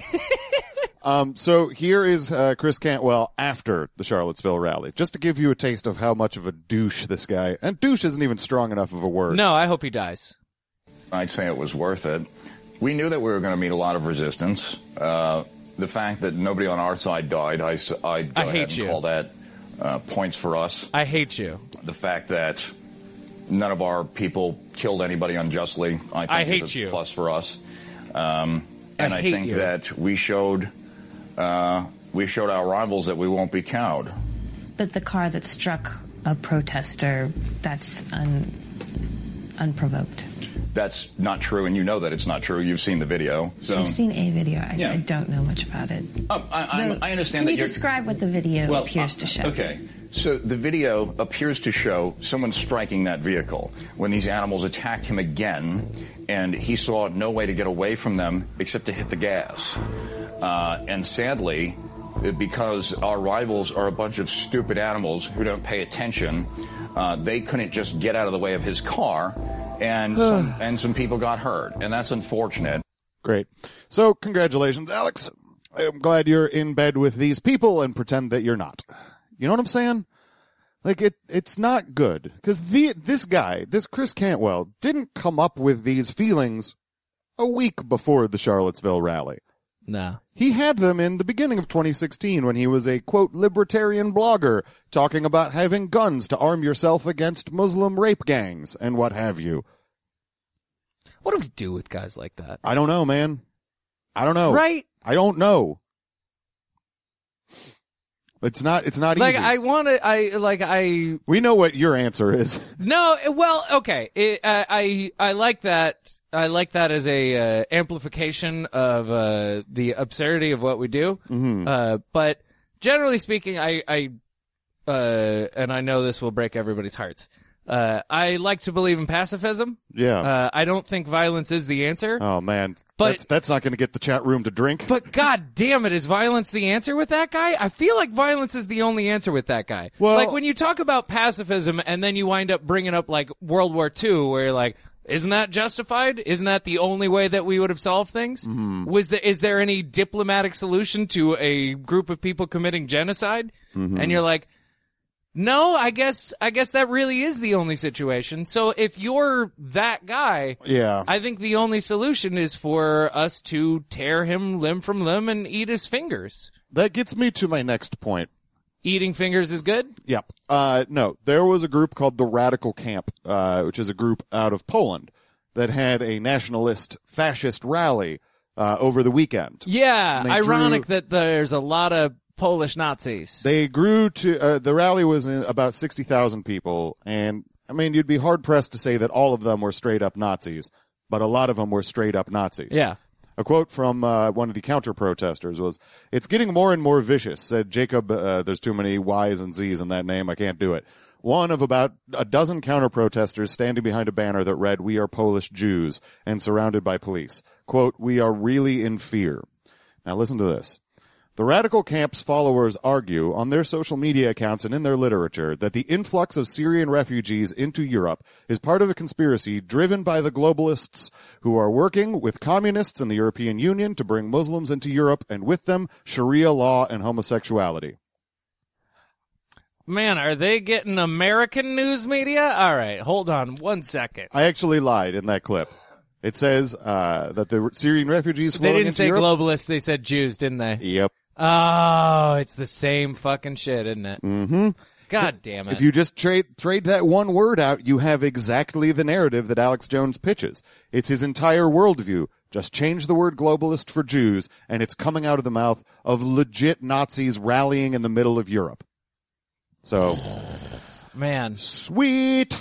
So here is Chris Cantwell after the Charlottesville rally, just to give you a taste of how much of a douche this guy, and douche isn't even strong enough of a word. No, I hope he dies. I'd say it was worth it. We knew that we were going to meet a lot of resistance. The fact that nobody on our side died, I'd go ahead and call that points for us. I hate you. The fact that none of our people killed anybody unjustly, I think is a plus for us. And I think that we showed our rivals that we won't be cowed. But the car that struck a protester, that's unprovoked. That's not true, and you know that it's not true. You've seen the video. So. I've seen a video. I don't know much about it. I understand. Can you describe what the video appears to show? Okay. So the video appears to show someone striking that vehicle when these animals attacked him again, and he saw no way to get away from them except to hit the gas. And sadly, because our rivals are a bunch of stupid animals who don't pay attention, they couldn't just get out of the way of his car, and some people got hurt, and that's unfortunate. Great. So congratulations, Alex. I'm glad you're in bed with these people and pretend that you're not. You know what I'm saying? Like, it's not good. Because this guy, this Chris Cantwell, didn't come up with these feelings a week before the Charlottesville rally. No. He had them in the beginning of 2016 when he was a, quote, libertarian blogger talking about having guns to arm yourself against Muslim rape gangs and what have you. What do we do with guys like that? I don't know, man. I don't know. Right? I don't know. It's not like, easy. We know what your answer is. No, well, okay. I like that. I like that as a amplification of the absurdity of what we do. Mm-hmm. But generally speaking, I and I know this will break everybody's hearts. I like to believe in pacifism. Yeah. I don't think violence is the answer. Oh man, but that's not going to get the chat room to drink. But god damn it, is violence the answer with that guy? I feel like violence is the only answer with that guy. Well, like when you talk about pacifism and then you wind up bringing up like World War II, where you're like, isn't that justified? Isn't that the only way that we would have solved things? Mm-hmm. Is there any diplomatic solution to a group of people committing genocide? Mm-hmm. And you're like, no, I guess that really is the only situation. So if you're that guy, yeah, I think the only solution is for us to tear him limb from limb and eat his fingers. That gets me to my next point. Eating fingers is good? Yep. No, there was a group called the Radical Camp, which is a group out of Poland that had a nationalist fascist rally over the weekend. Yeah, ironic that there's a lot of Polish Nazis. They grew to, the rally was in about 60,000 people, and, I mean, you'd be hard-pressed to say that all of them were straight-up Nazis, but a lot of them were straight-up Nazis. Yeah. A quote from one of the counter-protesters was, "It's getting more and more vicious," said Jacob, there's too many Y's and Z's in that name, I can't do it. One of about a dozen counter-protesters standing behind a banner that read, "We are Polish Jews," and surrounded by police. Quote, "We are really in fear." Now listen to this. The Radical Camp's followers argue on their social media accounts and in their literature that the influx of Syrian refugees into Europe is part of a conspiracy driven by the globalists who are working with communists in the European Union to bring Muslims into Europe and with them Sharia law and homosexuality. Man, are they getting American news media? All right, hold on 1 second. I actually lied in that clip. It says that the Syrian refugees flowing They didn't into say Europe, globalists, they said Jews, didn't they? Yep. Oh, it's the same fucking shit, isn't it? Mm-hmm. God damn it. If you just trade that one word out, you have exactly the narrative that Alex Jones pitches. It's his entire worldview. Just change the word globalist for Jews, and it's coming out of the mouth of legit Nazis rallying in the middle of Europe. So, man, sweet.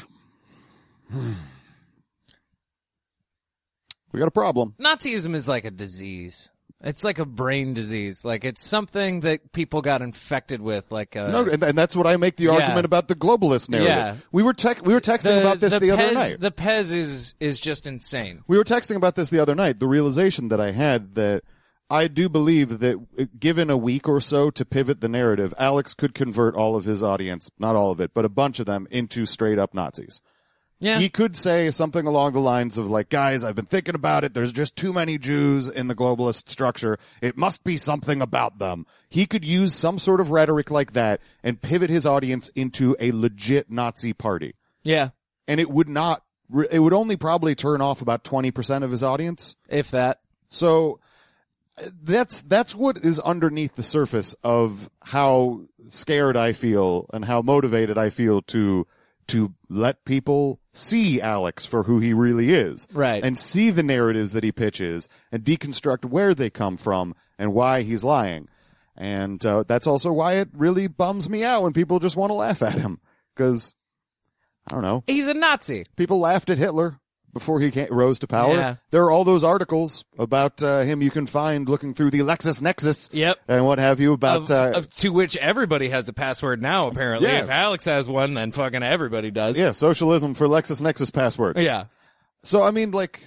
We got a problem. Nazism is like a disease. It's like a brain disease. Like, it's something that people got infected with. Like, no, and that's what I make the argument about the globalist narrative. Yeah. We were texting about this the other night. The Pez is just insane. We were texting about this the other night. The realization that I had that I do believe that given a week or so to pivot the narrative, Alex could convert all of his audience, not all of it, but a bunch of them into straight up Nazis. Yeah. He could say something along the lines of like, guys, I've been thinking about it. There's just too many Jews in the globalist structure. It must be something about them. He could use some sort of rhetoric like that and pivot his audience into a legit Nazi party. Yeah. And it would only probably turn off about 20% of his audience. If that. So that's what is underneath the surface of how scared I feel and how motivated I feel to let people see Alex for who he really is. Right. And see the narratives that he pitches and deconstruct where they come from and why he's lying. And that's also why it really bums me out when people just want to laugh at him. Because, I don't know. He's a Nazi. People laughed at Hitler before he rose to power. Yeah. There are all those articles about him you can find looking through the LexisNexis. Yep. And what have you about... to which everybody has a password now, apparently. Yeah. If Alex has one, then fucking everybody does. Yeah, socialism for LexisNexis passwords. Yeah. So, I mean, like...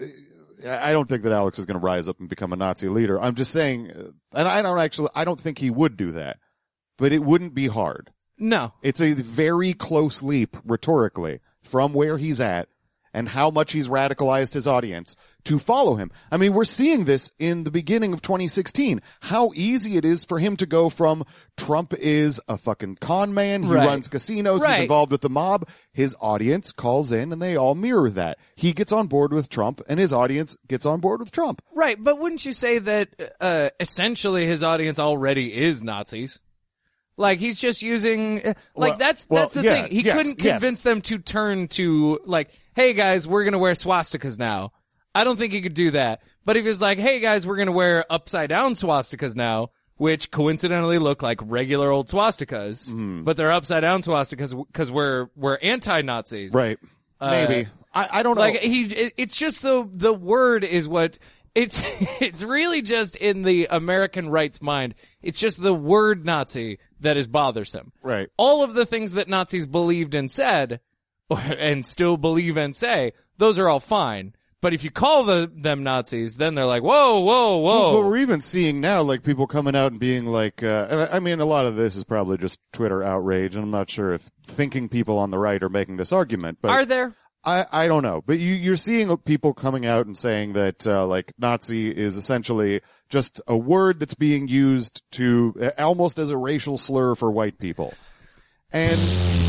I don't think that Alex is going to rise up and become a Nazi leader. I'm just saying, and I don't think he would do that, but it wouldn't be hard. No. It's a very close leap rhetorically from where he's at and how much he's radicalized his audience to follow him. I mean, we're seeing this in the beginning of 2016, how easy it is for him to go from Trump is a fucking con man, he runs casinos, he's involved with the mob. His audience calls in and they all mirror that. He gets on board with Trump and his audience gets on board with Trump. Right, but wouldn't you say that essentially his audience already is Nazis? Like, he's just using, that's the thing. He couldn't convince them to turn to, like, hey guys, we're gonna wear swastikas now. I don't think he could do that. But if he's like, hey guys, we're gonna wear upside down swastikas now, which coincidentally look like regular old swastikas, but they're upside down swastikas because we're anti-Nazis. Right. Maybe. I don't know. Like, it's just the word is what, it's really just in the American right's mind. It's just the word Nazi that is bothersome. Right. All of the things that Nazis believed and said, and still believe and say, those are all fine. But if you call them Nazis, then they're like, whoa, whoa, whoa. Well, we're even seeing now, like, people coming out and being like, I mean, a lot of this is probably just Twitter outrage, and I'm not sure if thinking people on the right are making this argument. But are there? I don't know. But you're seeing people coming out and saying that, like, Nazi is essentially just a word that's being used to, almost as a racial slur for white people. And,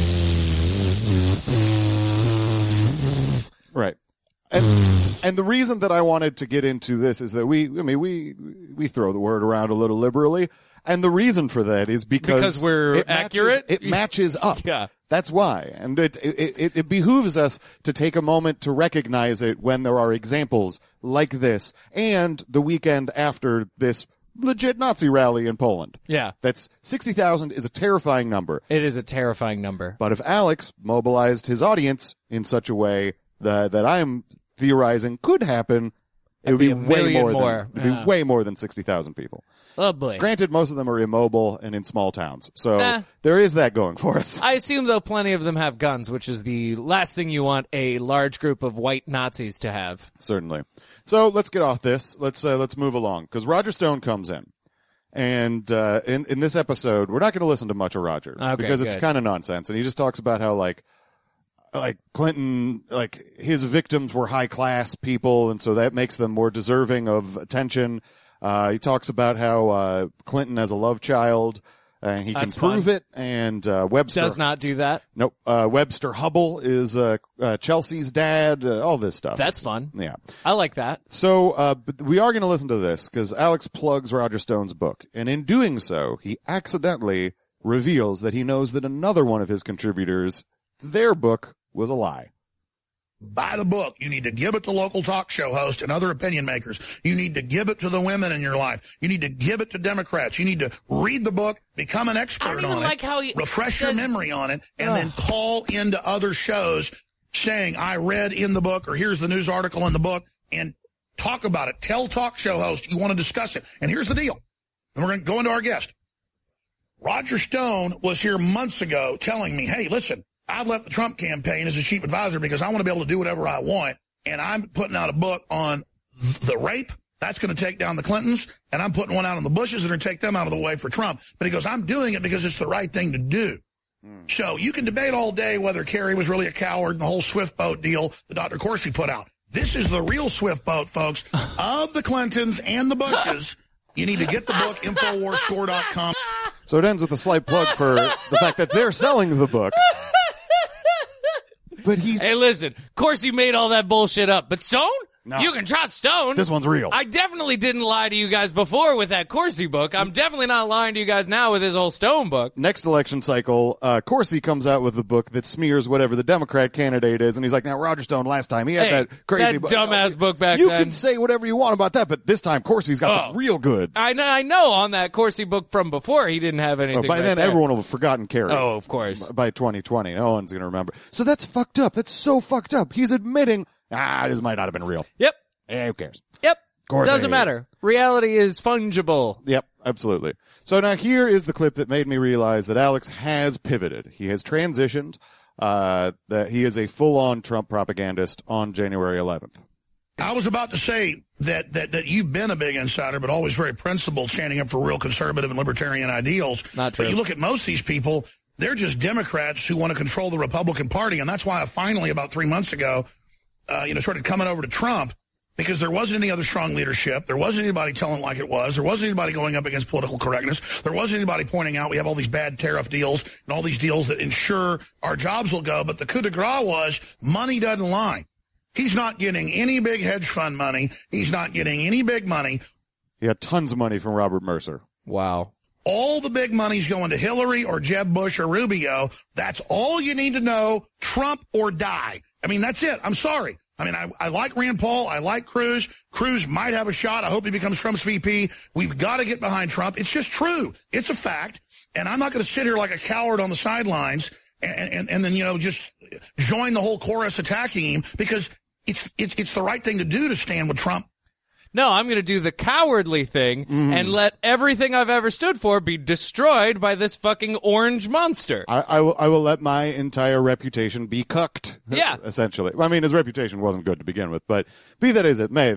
right. And the reason that I wanted to get into this is that we throw the word around a little liberally. And the reason for that is because we're accurate. It matches up. Yeah. That's why. And it behooves us to take a moment to recognize it when there are examples like this and the weekend after this legit Nazi rally in Poland. Yeah. That's 60,000 is a terrifying number. It is a terrifying number. But if Alex mobilized his audience in such a way that I'm theorizing could happen, it would be way more than 60,000 people. Oh boy. Granted, most of them are immobile and in small towns. So there is that going for us. I assume, though, plenty of them have guns, which is the last thing you want a large group of white Nazis to have. Certainly. So let's get off this. Let's move along. Because Roger Stone comes in. And in this episode, we're not going to listen to much of Roger. Because it's kind of nonsense. And he just talks about how, like Clinton, like, his victims were high-class people, and so that makes them more deserving of attention. He talks about how Clinton has a love child, and he can prove it, and Webster does not do that. Nope. Webster Hubble is Chelsea's dad, all this stuff. That's fun. Yeah. I like that. So but we are going to listen to this, because Alex plugs Roger Stone's book, and in doing so, he accidentally reveals that he knows that another one of his contributors, their book, was a lie. Buy the book. You need to give it to local talk show hosts and other opinion makers. You need to give it to the women in your life. You need to give it to Democrats. You need to read the book, become an expert on it, refresh your memory on it, and then call into other shows saying, I read in the book, or here's the news article in the book, and Talk about it. Tell talk show hosts you want to discuss it. And here's the deal. And we're going to go into our guest. Roger Stone was here months ago telling me, hey, listen, I've left the Trump campaign as a chief advisor because I want to be able to do whatever I want. And I'm putting out a book on the rape. That's going to take down the Clintons. And I'm putting one out on the Bushes that are going to take them out of the way for Trump. But he goes, I'm doing it because it's the right thing to do. So you can debate all day whether Kerry was really a coward and the whole Swift boat deal that Dr. Corsi put out. This is the real Swift boat, folks, of the Clintons and the Bushes. You need to get the book, InfoWarsStore.com. So it ends with a slight plug for the fact that they're selling the book. But Hey, listen, Corsi made all that bullshit up, but Stone? No. You can trust Stone. This one's real. I definitely didn't lie to you guys before with that Corsi book. I'm definitely not lying to you guys now with his whole Stone book. Next election cycle, Corsi comes out with a book that smears whatever the Democrat candidate is, and he's like, now, Roger Stone, last time, he had that crazy that dumbass book back you then. You can say whatever you want about that, but this time, Corsi's got the real goods. I know on that Corsi book from before, he didn't have anything by then, there. everyone will have forgotten Kerry. Oh, of course. By 2020, no one's going to remember. So that's fucked up. That's so fucked up. He's admitting, this might not have been real. Yep. Who cares? Yep. Course Doesn't matter. Reality is fungible. Yep, absolutely. So now here is the clip that made me realize that Alex has pivoted. He has transitioned, that he is a full-on Trump propagandist on January 11th. I was about to say that you've been a big insider, but always very principled, standing up for real conservative and libertarian ideals. Not true. But you look at most of these people, they're just Democrats who want to control the Republican Party, and that's why I finally, about 3 months ago, started coming over to Trump. Because there wasn't any other strong leadership. There wasn't anybody telling like it was. There wasn't anybody going up against political correctness. There wasn't anybody pointing out we have all these bad tariff deals and all these deals that ensure our jobs will go. But the coup de grace was money doesn't lie. He's not getting any big hedge fund money. He's not getting any big money. He had tons of money from Robert Mercer. Wow. All the big money's going to Hillary or Jeb Bush or Rubio. That's all you need to know. Trump or die. I mean, that's it. I'm sorry. I mean, I like Rand Paul. I like Cruz. Cruz might have a shot. I hope he becomes Trump's VP. We've got to get behind Trump. It's just true. It's a fact. And I'm not going to sit here like a coward on the sidelines and then, just join the whole chorus attacking him because it's the right thing to do to stand with Trump. No, I'm going to do the cowardly thing and let everything I've ever stood for be destroyed by this fucking orange monster. I will let my entire reputation be cucked. Yeah. Essentially. I mean, his reputation wasn't good to begin with, but be that as it may,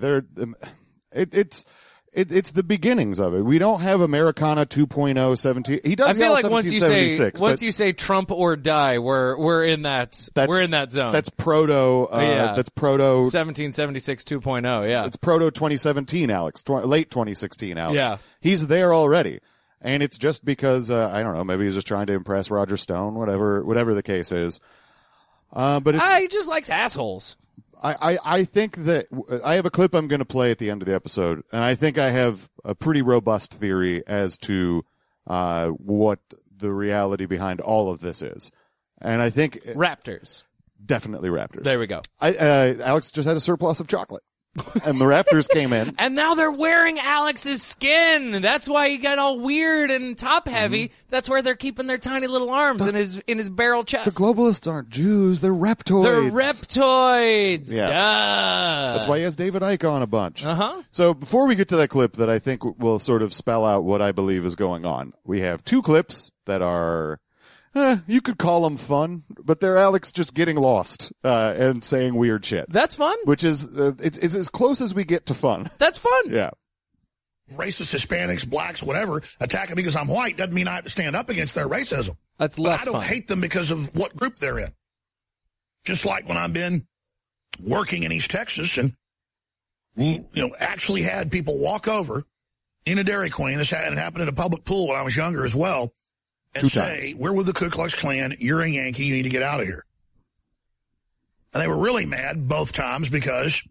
it's the beginnings of it. We don't have Americana 2.0 17. He does. I feel like once you say Trump or die, we're in that zone. That's proto. That's proto 1776 2.0. Yeah. It's proto 2017, Alex. Late 2016, Alex. Yeah. He's there already, and it's just because I don't know. Maybe he's just trying to impress Roger Stone. Whatever the case is. But he just likes assholes. I think that I have a clip I'm going to play at the end of the episode, and I think I have a pretty robust theory as to what the reality behind all of this is. And I think Raptors. Definitely Raptors. There we go. Alex just had a surplus of chocolate. And the Raptors came in. And now they're wearing Alex's skin. That's why he got all weird and top heavy. Mm-hmm. That's where they're keeping their tiny little arms in his barrel chest. The globalists aren't Jews. They're reptoids. They're reptoids. Yeah. Duh. That's why he has David Icke on a bunch. Uh-huh. So before we get to that clip that I think will sort of spell out what I believe is going on, we have two clips that are... you could call them fun, but they're Alex just getting lost and saying weird shit. That's fun. Which is it's as close as we get to fun. That's fun. Yeah. Racist Hispanics, blacks, whatever, attacking me because I'm white doesn't mean I have to stand up against their racism. That's less fun. I don't hate them because of what group they're in. Just like when I've been working in East Texas and actually had people walk over in a Dairy Queen. This had happened at a public pool when I was younger as well. And say, we're with the Ku Klux Klan, you're a Yankee, you need to get out of here. And they were really mad both times because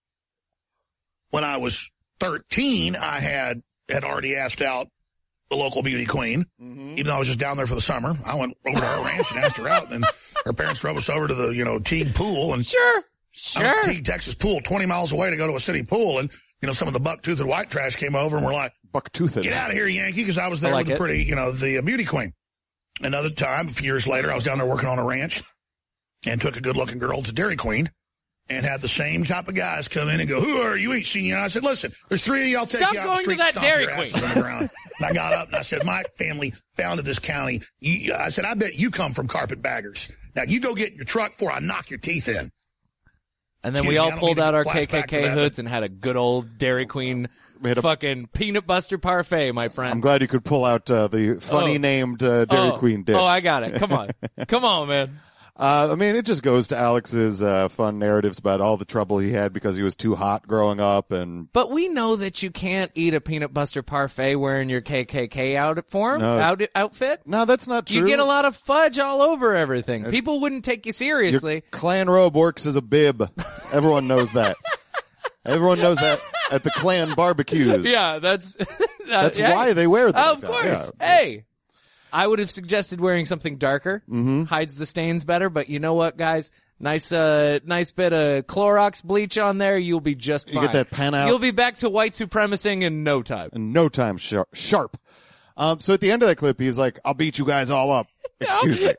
when I was 13, I had already asked out the local beauty queen, even though I was just down there for the summer. I went over to her ranch and asked her out, and her parents drove us over to the, Teague pool. And Sure. I went to Teague, Texas pool, 20 miles away to go to a city pool, and, some of the buck-toothed white trash came over and were like, buck-toothed. Get out of here, Yankee, because I was there with the pretty, the beauty queen. Another time, a few years later, I was down there working on a ranch and took a good-looking girl to Dairy Queen. and had the same type of guys come in and go, who are you? You ain't seen you. And I said, listen, there's 3 of you. I'll take Stop you out going the street to that and stomp Dairy your Queen. asses on the ground. And I got up and I said, my family founded this county. I said, I bet you come from carpetbaggers. Now, you go get your truck before I knock your teeth in. And then we all pulled out our KKK hoods and had a good old Dairy Queen fucking peanut buster parfait, my friend. I'm glad you could pull out the funny named Dairy Queen dish. Oh, I got it. Come on. Come on, man. I mean, it just goes to Alex's fun narratives about all the trouble he had because he was too hot growing up. But we know that you can't eat a peanut butter parfait wearing your KKK outfit. No, that's not true. You get a lot of fudge all over everything. People wouldn't take you seriously. Your Klan robe works as a bib. Everyone knows that. Everyone knows that at the Klan barbecues. Yeah, that's why they wear them. Of course. Yeah. Hey. I would have suggested wearing something darker, hides the stains better, but you know what, guys? Nice bit of Clorox bleach on there, you'll be just fine. You get that pan out. You'll be back to white supremacing in no time. Sharp. So at the end of that clip, he's like, I'll beat you guys all up. Excuse me.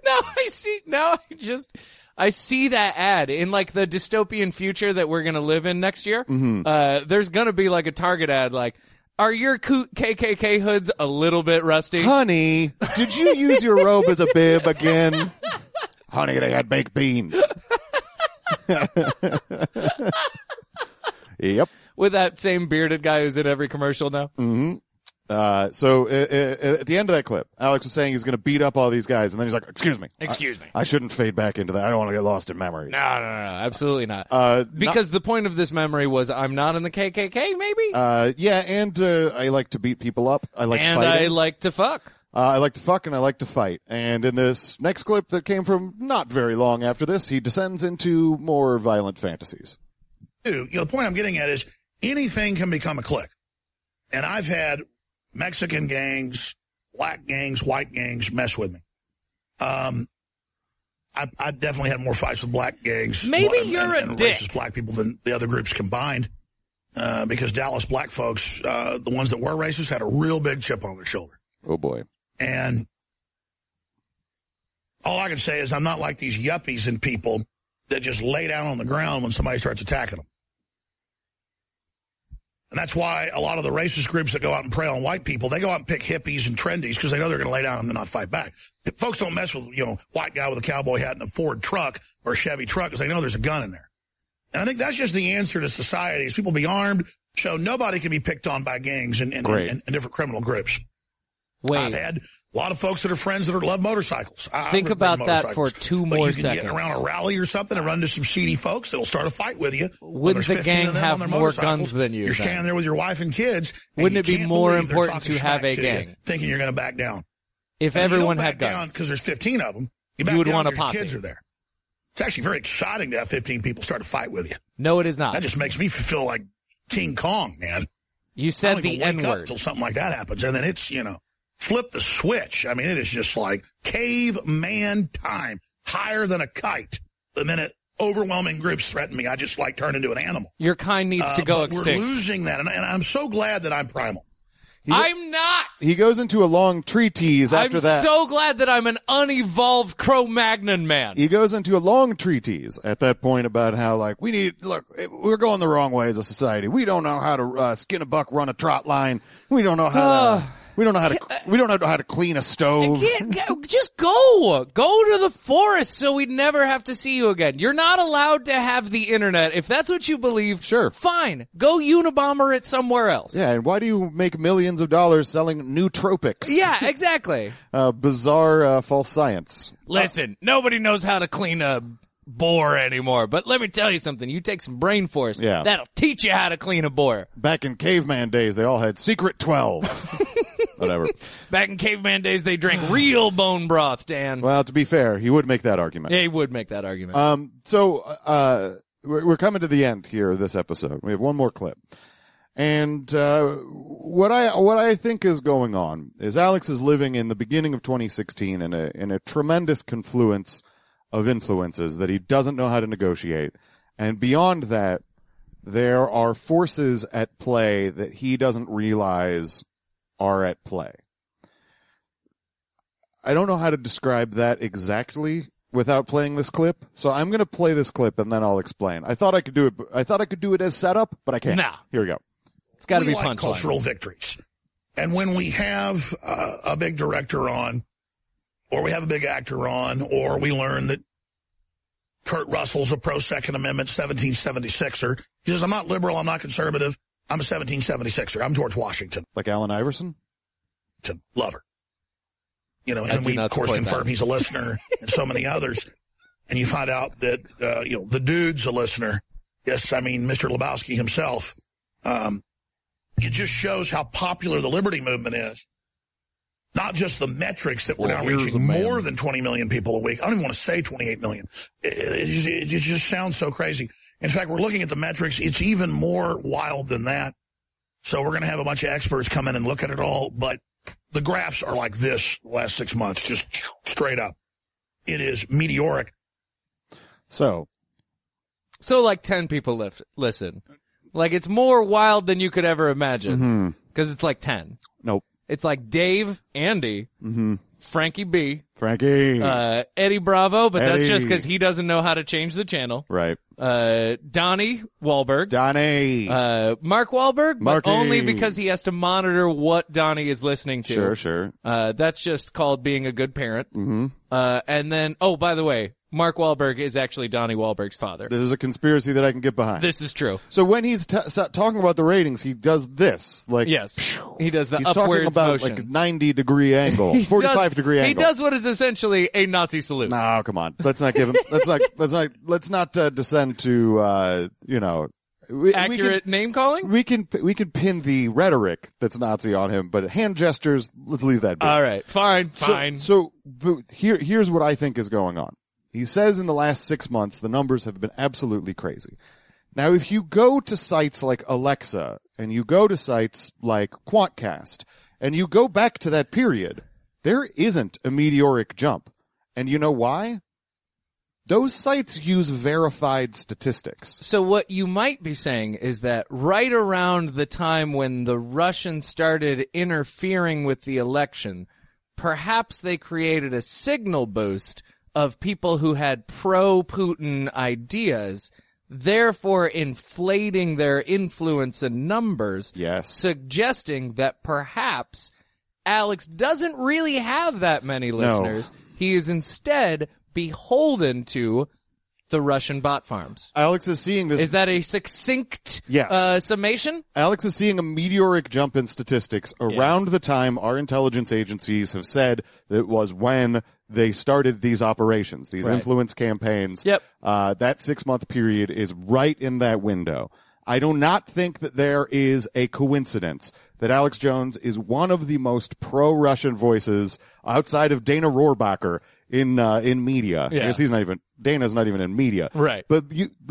I see that ad in like the dystopian future that we're going to live in next year. There's going to be like a Target ad like, are your KKK hoods a little bit rusty? Honey, did you use your robe as a bib again? Honey, they had baked beans. Yep. With that same bearded guy who's in every commercial now? Mm-hmm. So at the end of that clip, Alex was saying he's going to beat up all these guys, and then he's like, excuse me. I shouldn't fade back into that. I don't want to get lost in memories. No, absolutely not. Because the point of this memory was I'm not in the KKK, maybe? Yeah, and I like to beat people up. I like and fighting. I like to fuck. I like to fuck and I like to fight. And in this next clip that came from not very long after this, he descends into more violent fantasies. The point I'm getting at is anything can become a clique. And I've had Mexican gangs, black gangs, white gangs mess with me. I definitely had more fights with black gangs. Maybe you're a dick. Racist black people than the other groups combined. Because Dallas black folks, the ones that were racist, had a real big chip on their shoulder. Oh, boy. And all I can say is I'm not like these yuppies and people that just lay down on the ground when somebody starts attacking them. And that's why a lot of the racist groups that go out and prey on white people, they go out and pick hippies and trendies because they know they're going to lay down and not fight back. If folks don't mess with, white guy with a cowboy hat and a Ford truck or a Chevy truck because they know there's a gun in there. And I think that's just the answer to society is people be armed, so nobody can be picked on by gangs and different criminal groups. Wait. I've had a lot of folks that are friends that love motorcycles. Think about that for 2 more seconds. You can get around a rally or something and run into some seedy folks that'll start a fight with you. Wouldn't the gang have more guns than you? You're standing there with your wife and kids. Wouldn't it be more important to have a gang? Thinking you're going to back down. If everyone had guns. Because there's 15 of them. You would want a posse. Kids are there. It's actually very exciting to have 15 people start a fight with you. No, it is not. That just makes me feel like King Kong, man. You said the N-word. Until something like that happens. And then it's, flip the switch. I mean, it is just like caveman time, higher than a kite. The minute overwhelming groups threaten me, I just turn into an animal. Your kind needs to go extinct. We're losing that, and I'm so glad that I'm primal. I'm not! He goes into a long treatise after that. I'm so glad that I'm an unevolved Cro-Magnon man. He goes into a long treatise at that point about how, we're going the wrong way as a society. We don't know how to skin a buck, run a trot line. We don't know how to... We don't know how to clean a stove. Just go to the forest so we'd never have to see you again. You're not allowed to have the internet. If that's what you believe, sure, fine. Go Unabomber it somewhere else. Yeah, and why do you make millions of dollars selling nootropics? Yeah, exactly. Bizarre false science. Listen, nobody knows how to clean a boar anymore, but let me tell you something. You take some brain force, that'll teach you how to clean a boar. Back in caveman days, they all had Secret 12. Whatever. Back in caveman days, they drank real bone broth, Dan. Well, to be fair, he would make that argument. Yeah, he would make that argument. So we're coming to the end here of this episode. We have one more clip. And what I think is going on is Alex is living in the beginning of 2016 in a tremendous confluence of influences that he doesn't know how to negotiate. And beyond that, there are forces at play that he doesn't realize are at play. I don't know how to describe that exactly without playing this clip. So I'm going to play this clip and then I'll explain. I thought I could do it. I thought I could do it as setup, but I can't. Nah. Here we go. It's got to be like punchline. cultural victories. And when we have a big director on, or we have a big actor on, or we learn that Kurt Russell's a pro-Second Amendment 1776er. He says, I'm not liberal, I'm not conservative, I'm a 1776er. I'm George Washington. Like Allen Iverson? To lover. You know, and we, of course, confirm he's a listener and so many others. And you find out that, the dude's a listener. Yes, I mean, Mr. Lebowski himself. It just shows how popular the liberty movement is. Not just the metrics that we're now reaching more than 20 million people a week. I don't even want to say 28 million. It just sounds so crazy. In fact, we're looking at the metrics. It's even more wild than that. So we're going to have a bunch of experts come in and look at it all. But the graphs are like this the last 6 months, just straight up. It is meteoric. So like 10 people listen. Like it's more wild than you could ever imagine. Because it's like 10. Nope. It's like Dave, Andy, Frankie B, Eddie Bravo, but that's just because he doesn't know how to change the channel. Right. Donnie Wahlberg. Mark Wahlberg, but Marky. only because he has to monitor what Donnie is listening to. Sure. That's just called being a good parent. And then, oh, by the way, Mark Wahlberg is actually Donnie Wahlberg's father. This is a conspiracy that I can get behind. This is true. So when he's talking about the ratings, he does this. Like, yes. He does the he's upwards talking about motion. like a 90-degree angle, 45-degree angle. He does what is essentially a Nazi salute. No, come on. Let's not give him. Let's not descend to accurate name calling. We can pin the rhetoric that's Nazi on him, but hand gestures, let's leave that be. All right, fine. So here's what I think is going on. He says in the last 6 months, the numbers have been absolutely crazy. Now, if you go to sites like Alexa and you go to sites like Quantcast and you go back to that period, there isn't a meteoric jump. And you know why? Those sites use verified statistics. So what you might be saying is that right around the time when the Russians started interfering with the election, perhaps they created a signal boost of people who had pro-Putin ideas, therefore inflating their influence and numbers, yes, suggesting that perhaps Alex doesn't really have that many listeners. No. He is instead beholden to the Russian bot farms. Alex is seeing this. Is that a succinct summation? Alex is seeing a meteoric jump in statistics around the time our intelligence agencies have said that it was when they started these operations, these influence campaigns. Yep. That 6 month period is right in that window. I do not think that there is a coincidence that Alex Jones is one of the most pro-Russian voices outside of Dana Rohrabacher in media. Yeah. I guess Dana's not even in media. Right. But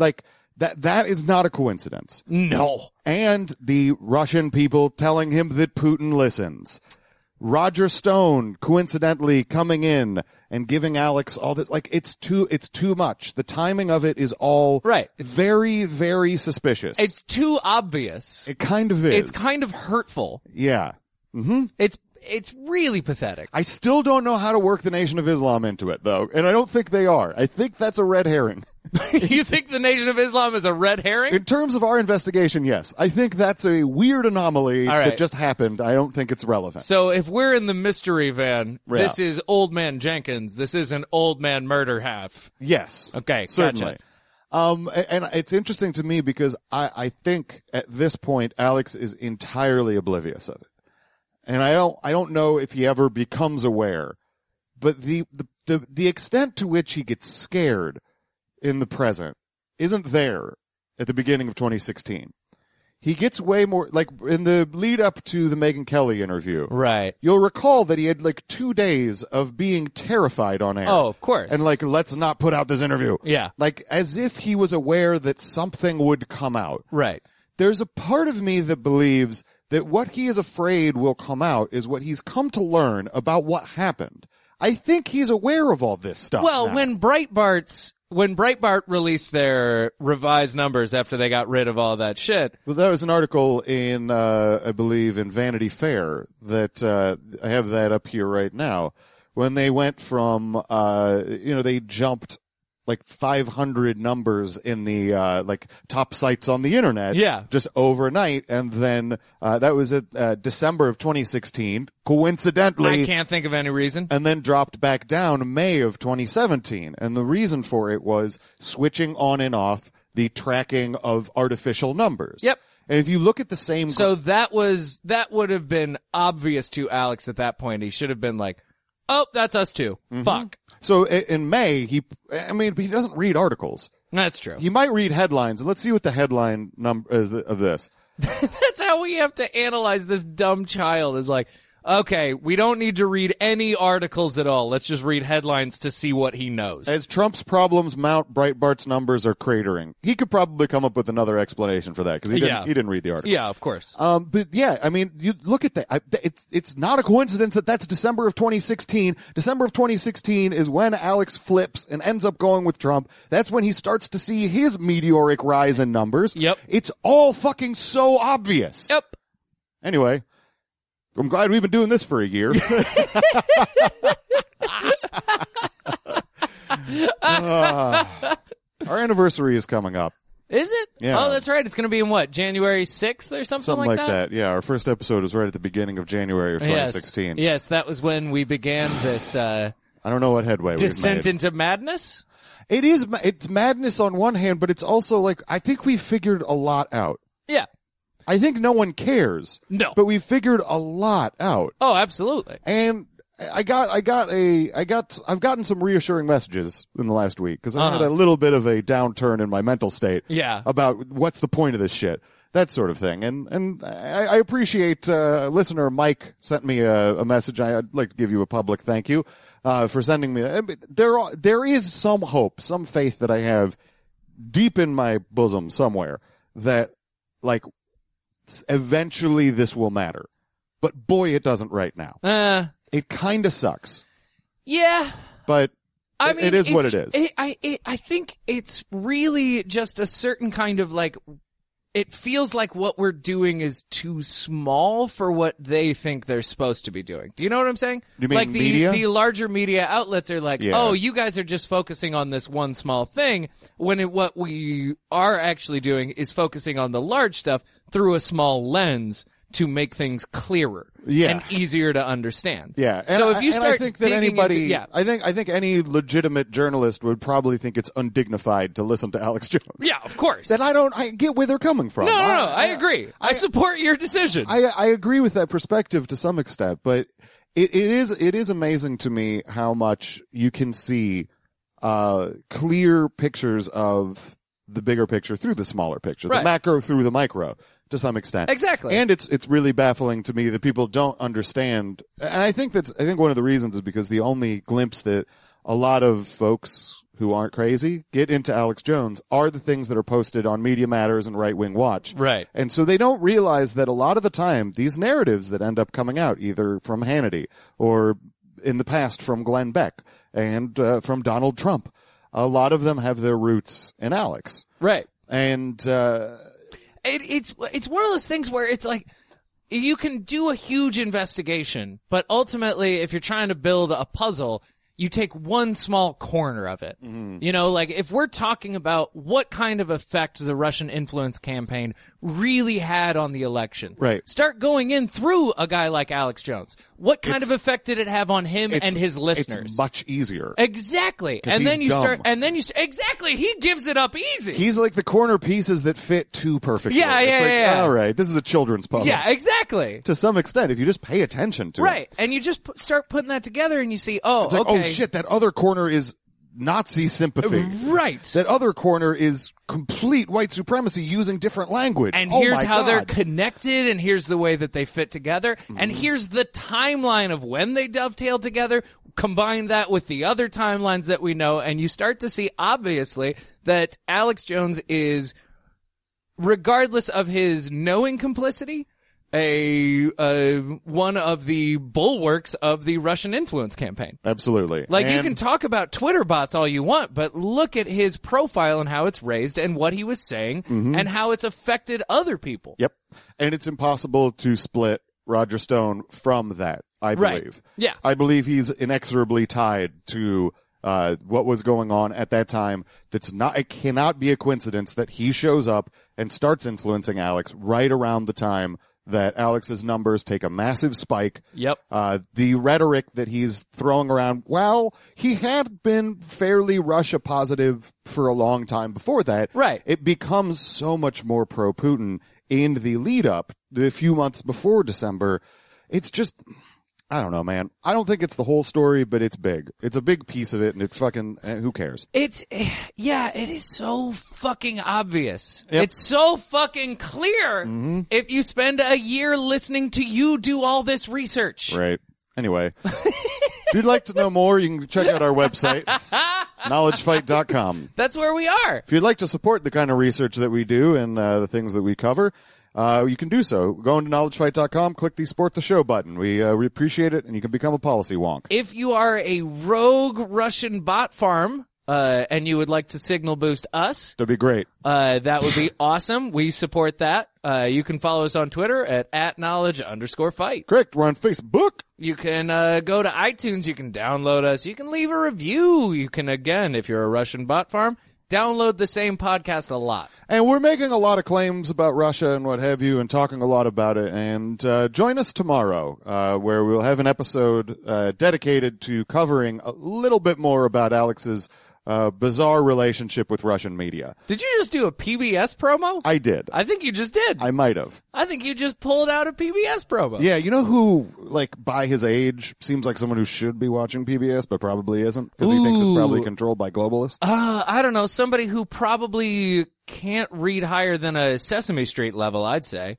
that is not a coincidence. No. And the Russian people telling him that Putin listens. Roger Stone coincidentally coming in and giving Alex all this, like, it's too much. The timing of it is all very, very suspicious. It's too obvious. It kind of is. It's kind of hurtful. Yeah. Mm-hmm. It's really pathetic. I still don't know how to work the Nation of Islam into it, though, and I don't think they are. I think that's a red herring. You think the Nation of Islam is a red herring? In terms of our investigation, yes. I think that's a weird anomaly that just happened. I don't think it's relevant. So if we're in the mystery van, this is Old Man Jenkins. This isn't Old Man Murder Half. Yes. Okay, certainly. Gotcha. And it's interesting to me because I think at this point Alex is entirely oblivious of it. And I don't know if he ever becomes aware, but the extent to which he gets scared in the present isn't there at the beginning of 2016. He gets way more, like in the lead up to the Megyn Kelly interview. Right. You'll recall that he had like 2 days of being terrified on air. Oh, of course. And like, let's not put out this interview. Yeah. Like as if he was aware that something would come out. Right. There's a part of me that believes that what he is afraid will come out is what he's come to learn about what happened. I think he's aware of all this stuff. Well, now. when Breitbart released their revised numbers after they got rid of all that shit. Well, there was an article in, I believe, in Vanity Fair that I have that up here right now, when they went from, they jumped like 500 numbers in the, top sites on the internet. Yeah. Just overnight. And then, that was at, December of 2016, coincidentally. I can't think of any reason. And then dropped back down May of 2017. And the reason for it was switching on and off the tracking of artificial numbers. Yep. And if you look at the same. So that would have been obvious to Alex at that point. He should have been like, oh, that's us too. Fuck. So in May, he doesn't read articles. That's true. He might read headlines. And let's see what the headline number is of this. That's how we have to analyze this dumb child is like, okay, we don't need to read any articles at all. Let's just read headlines to see what he knows. As Trump's problems mount, Breitbart's numbers are cratering. He could probably come up with another explanation for that because he didn't read the article. Yeah, of course. But yeah, I mean, you look at that. It's not a coincidence that that's December of 2016. December of 2016 is when Alex flips and ends up going with Trump. That's when he starts to see his meteoric rise in numbers. Yep. It's all fucking so obvious. Yep. Anyway. I'm glad we've been doing this for a year. Our anniversary is coming up. Is it? Yeah. Oh, that's right. It's going to be in what, January 6th or something like that? Yeah, our first episode was right at the beginning of January of 2016. Yes, that was when we began this I don't know what headway descent into madness. It's madness on one hand, but it's also like, I think we figured a lot out. Yeah. I think no one cares. No. But we figured a lot out. Oh, absolutely. And I've gotten some reassuring messages in the last week because I had a little bit of a downturn in my mental state. Yeah. About what's the point of this shit. That sort of thing. And I appreciate, listener Mike sent me a message. I'd like to give you a public thank you, for sending me. There is some hope, some faith that I have deep in my bosom somewhere that, like, eventually this will matter. But boy, it doesn't right now. It kind of sucks. Yeah. But I mean, it is what it is. I think it's really just a certain kind of like, it feels like what we're doing is too small for what they think they're supposed to be doing. Do you know what I'm saying? You mean like media? The larger media outlets are like, oh, you guys are just focusing on this one small thing, when what we are actually doing is focusing on the large stuff through a small lens to make things clearer and easier to understand. Yeah. And so if you start I think that anybody, I think any legitimate journalist would probably think it's undignified to listen to Alex Jones. Yeah, of course. Then I get where they're coming from. No, I agree. I support your decision. I agree with that perspective to some extent, but it is amazing to me how much you can see clear pictures of the bigger picture through the smaller picture, the macro through the micro. To some extent. Exactly. And it's really baffling to me that people don't understand. And I think one of the reasons is because the only glimpse that a lot of folks who aren't crazy get into Alex Jones are the things that are posted on Media Matters and Right Wing Watch. Right. And so they don't realize that a lot of the time, these narratives that end up coming out, either from Hannity or in the past from Glenn Beck and from Donald Trump, a lot of them have their roots in Alex. Right. And It's one of those things where it's like, you can do a huge investigation, but ultimately, if you're trying to build a puzzle, you take one small corner of it. Mm-hmm. You know, like if we're talking about what kind of effect the Russian influence campaign really had on the election, right? Start going in through a guy like Alex Jones. What kind of effect did it have on him and his listeners? It's much easier. Exactly. And then you start, exactly, he gives it up easy. He's like the corner pieces that fit too perfectly. Yeah. All right, this is a children's puzzle. Yeah, exactly. To some extent, if you just pay attention to it. Right. And you just start putting that together and you see, okay. Oh shit, that other corner is Nazi sympathy. Right. That other corner is complete white supremacy using different language. And here's how they're connected, and here's the way that they fit together, and here's the timeline of when they dovetail together. Combine that with the other timelines that we know, and you start to see, obviously, that Alex Jones is, regardless of his knowing complicity, one of the bulwarks of the Russian influence campaign. Absolutely. Like, you can talk about Twitter bots all you want, but look at his profile and how it's raised and what he was saying and how it's affected other people. Yep. And it's impossible to split Roger Stone from that. I Right. believe. Yeah. I believe he's inexorably tied to what was going on at that time. It cannot be a coincidence that he shows up and starts influencing Alex right around the time that Alex's numbers take a massive spike. Yep. The rhetoric that he's throwing around, well, he had been fairly Russia positive for a long time before that. Right. It becomes so much more pro-Putin in the lead up, the few months before December. It's just, I don't know, man. I don't think it's the whole story, but it's big. It's a big piece of it, and it fucking, who cares? It is so fucking obvious. Yep. It's so fucking clear if you spend a year listening to you do all this research. Right. Anyway, if you'd like to know more, you can check out our website, knowledgefight.com. That's where we are. If you'd like to support the kind of research that we do and the things that we cover, you can do so. Go into knowledgefight.com, click the Support the Show button. We appreciate it, and you can become a policy wonk. If you are a rogue Russian bot farm, and you would like to signal boost us, That'd be great. that would be awesome. We support that. You can follow us on Twitter at @knowledge_fight. Correct. We're on Facebook. You can go to iTunes. You can download us. You can leave a review. You can, again, if you're a Russian bot farm, download the same podcast a lot. And we're making a lot of claims about Russia and what have you and talking a lot about it. And join us tomorrow where we'll have an episode dedicated to covering a little bit more about Alex's bizarre relationship with Russian media. Did you just do a PBS promo? I did. I think you just did. I might have. I think you just pulled out a PBS promo. Yeah, you know who, like, by his age, seems like someone who should be watching PBS but probably isn't because he thinks it's probably controlled by globalists? I don't know. Somebody who probably can't read higher than a Sesame Street level, I'd say.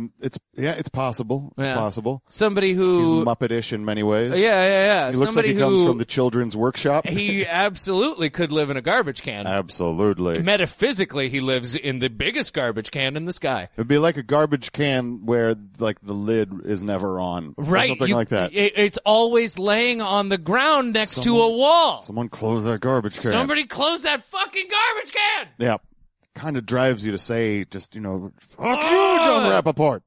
It's possible. It's possible. Somebody who... He's Muppet-ish in many ways. Yeah. He looks Somebody like he comes from the children's workshop. He absolutely could live in a garbage can. Absolutely. Metaphysically, he lives in the biggest garbage can in the sky. It'd be like a garbage can where, like, the lid is never on. Right. Or something like that. It's always laying on the ground next to a wall. Someone close that garbage can. Somebody close that fucking garbage can! Yeah. Kind of drives you to say, just, fuck you, John Rappaport.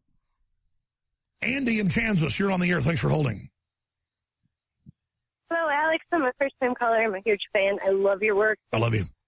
Andy in Kansas, you're on the air. Thanks for holding. Hello, Alex. I'm a first-time caller. I'm a huge fan. I love your work. I love you.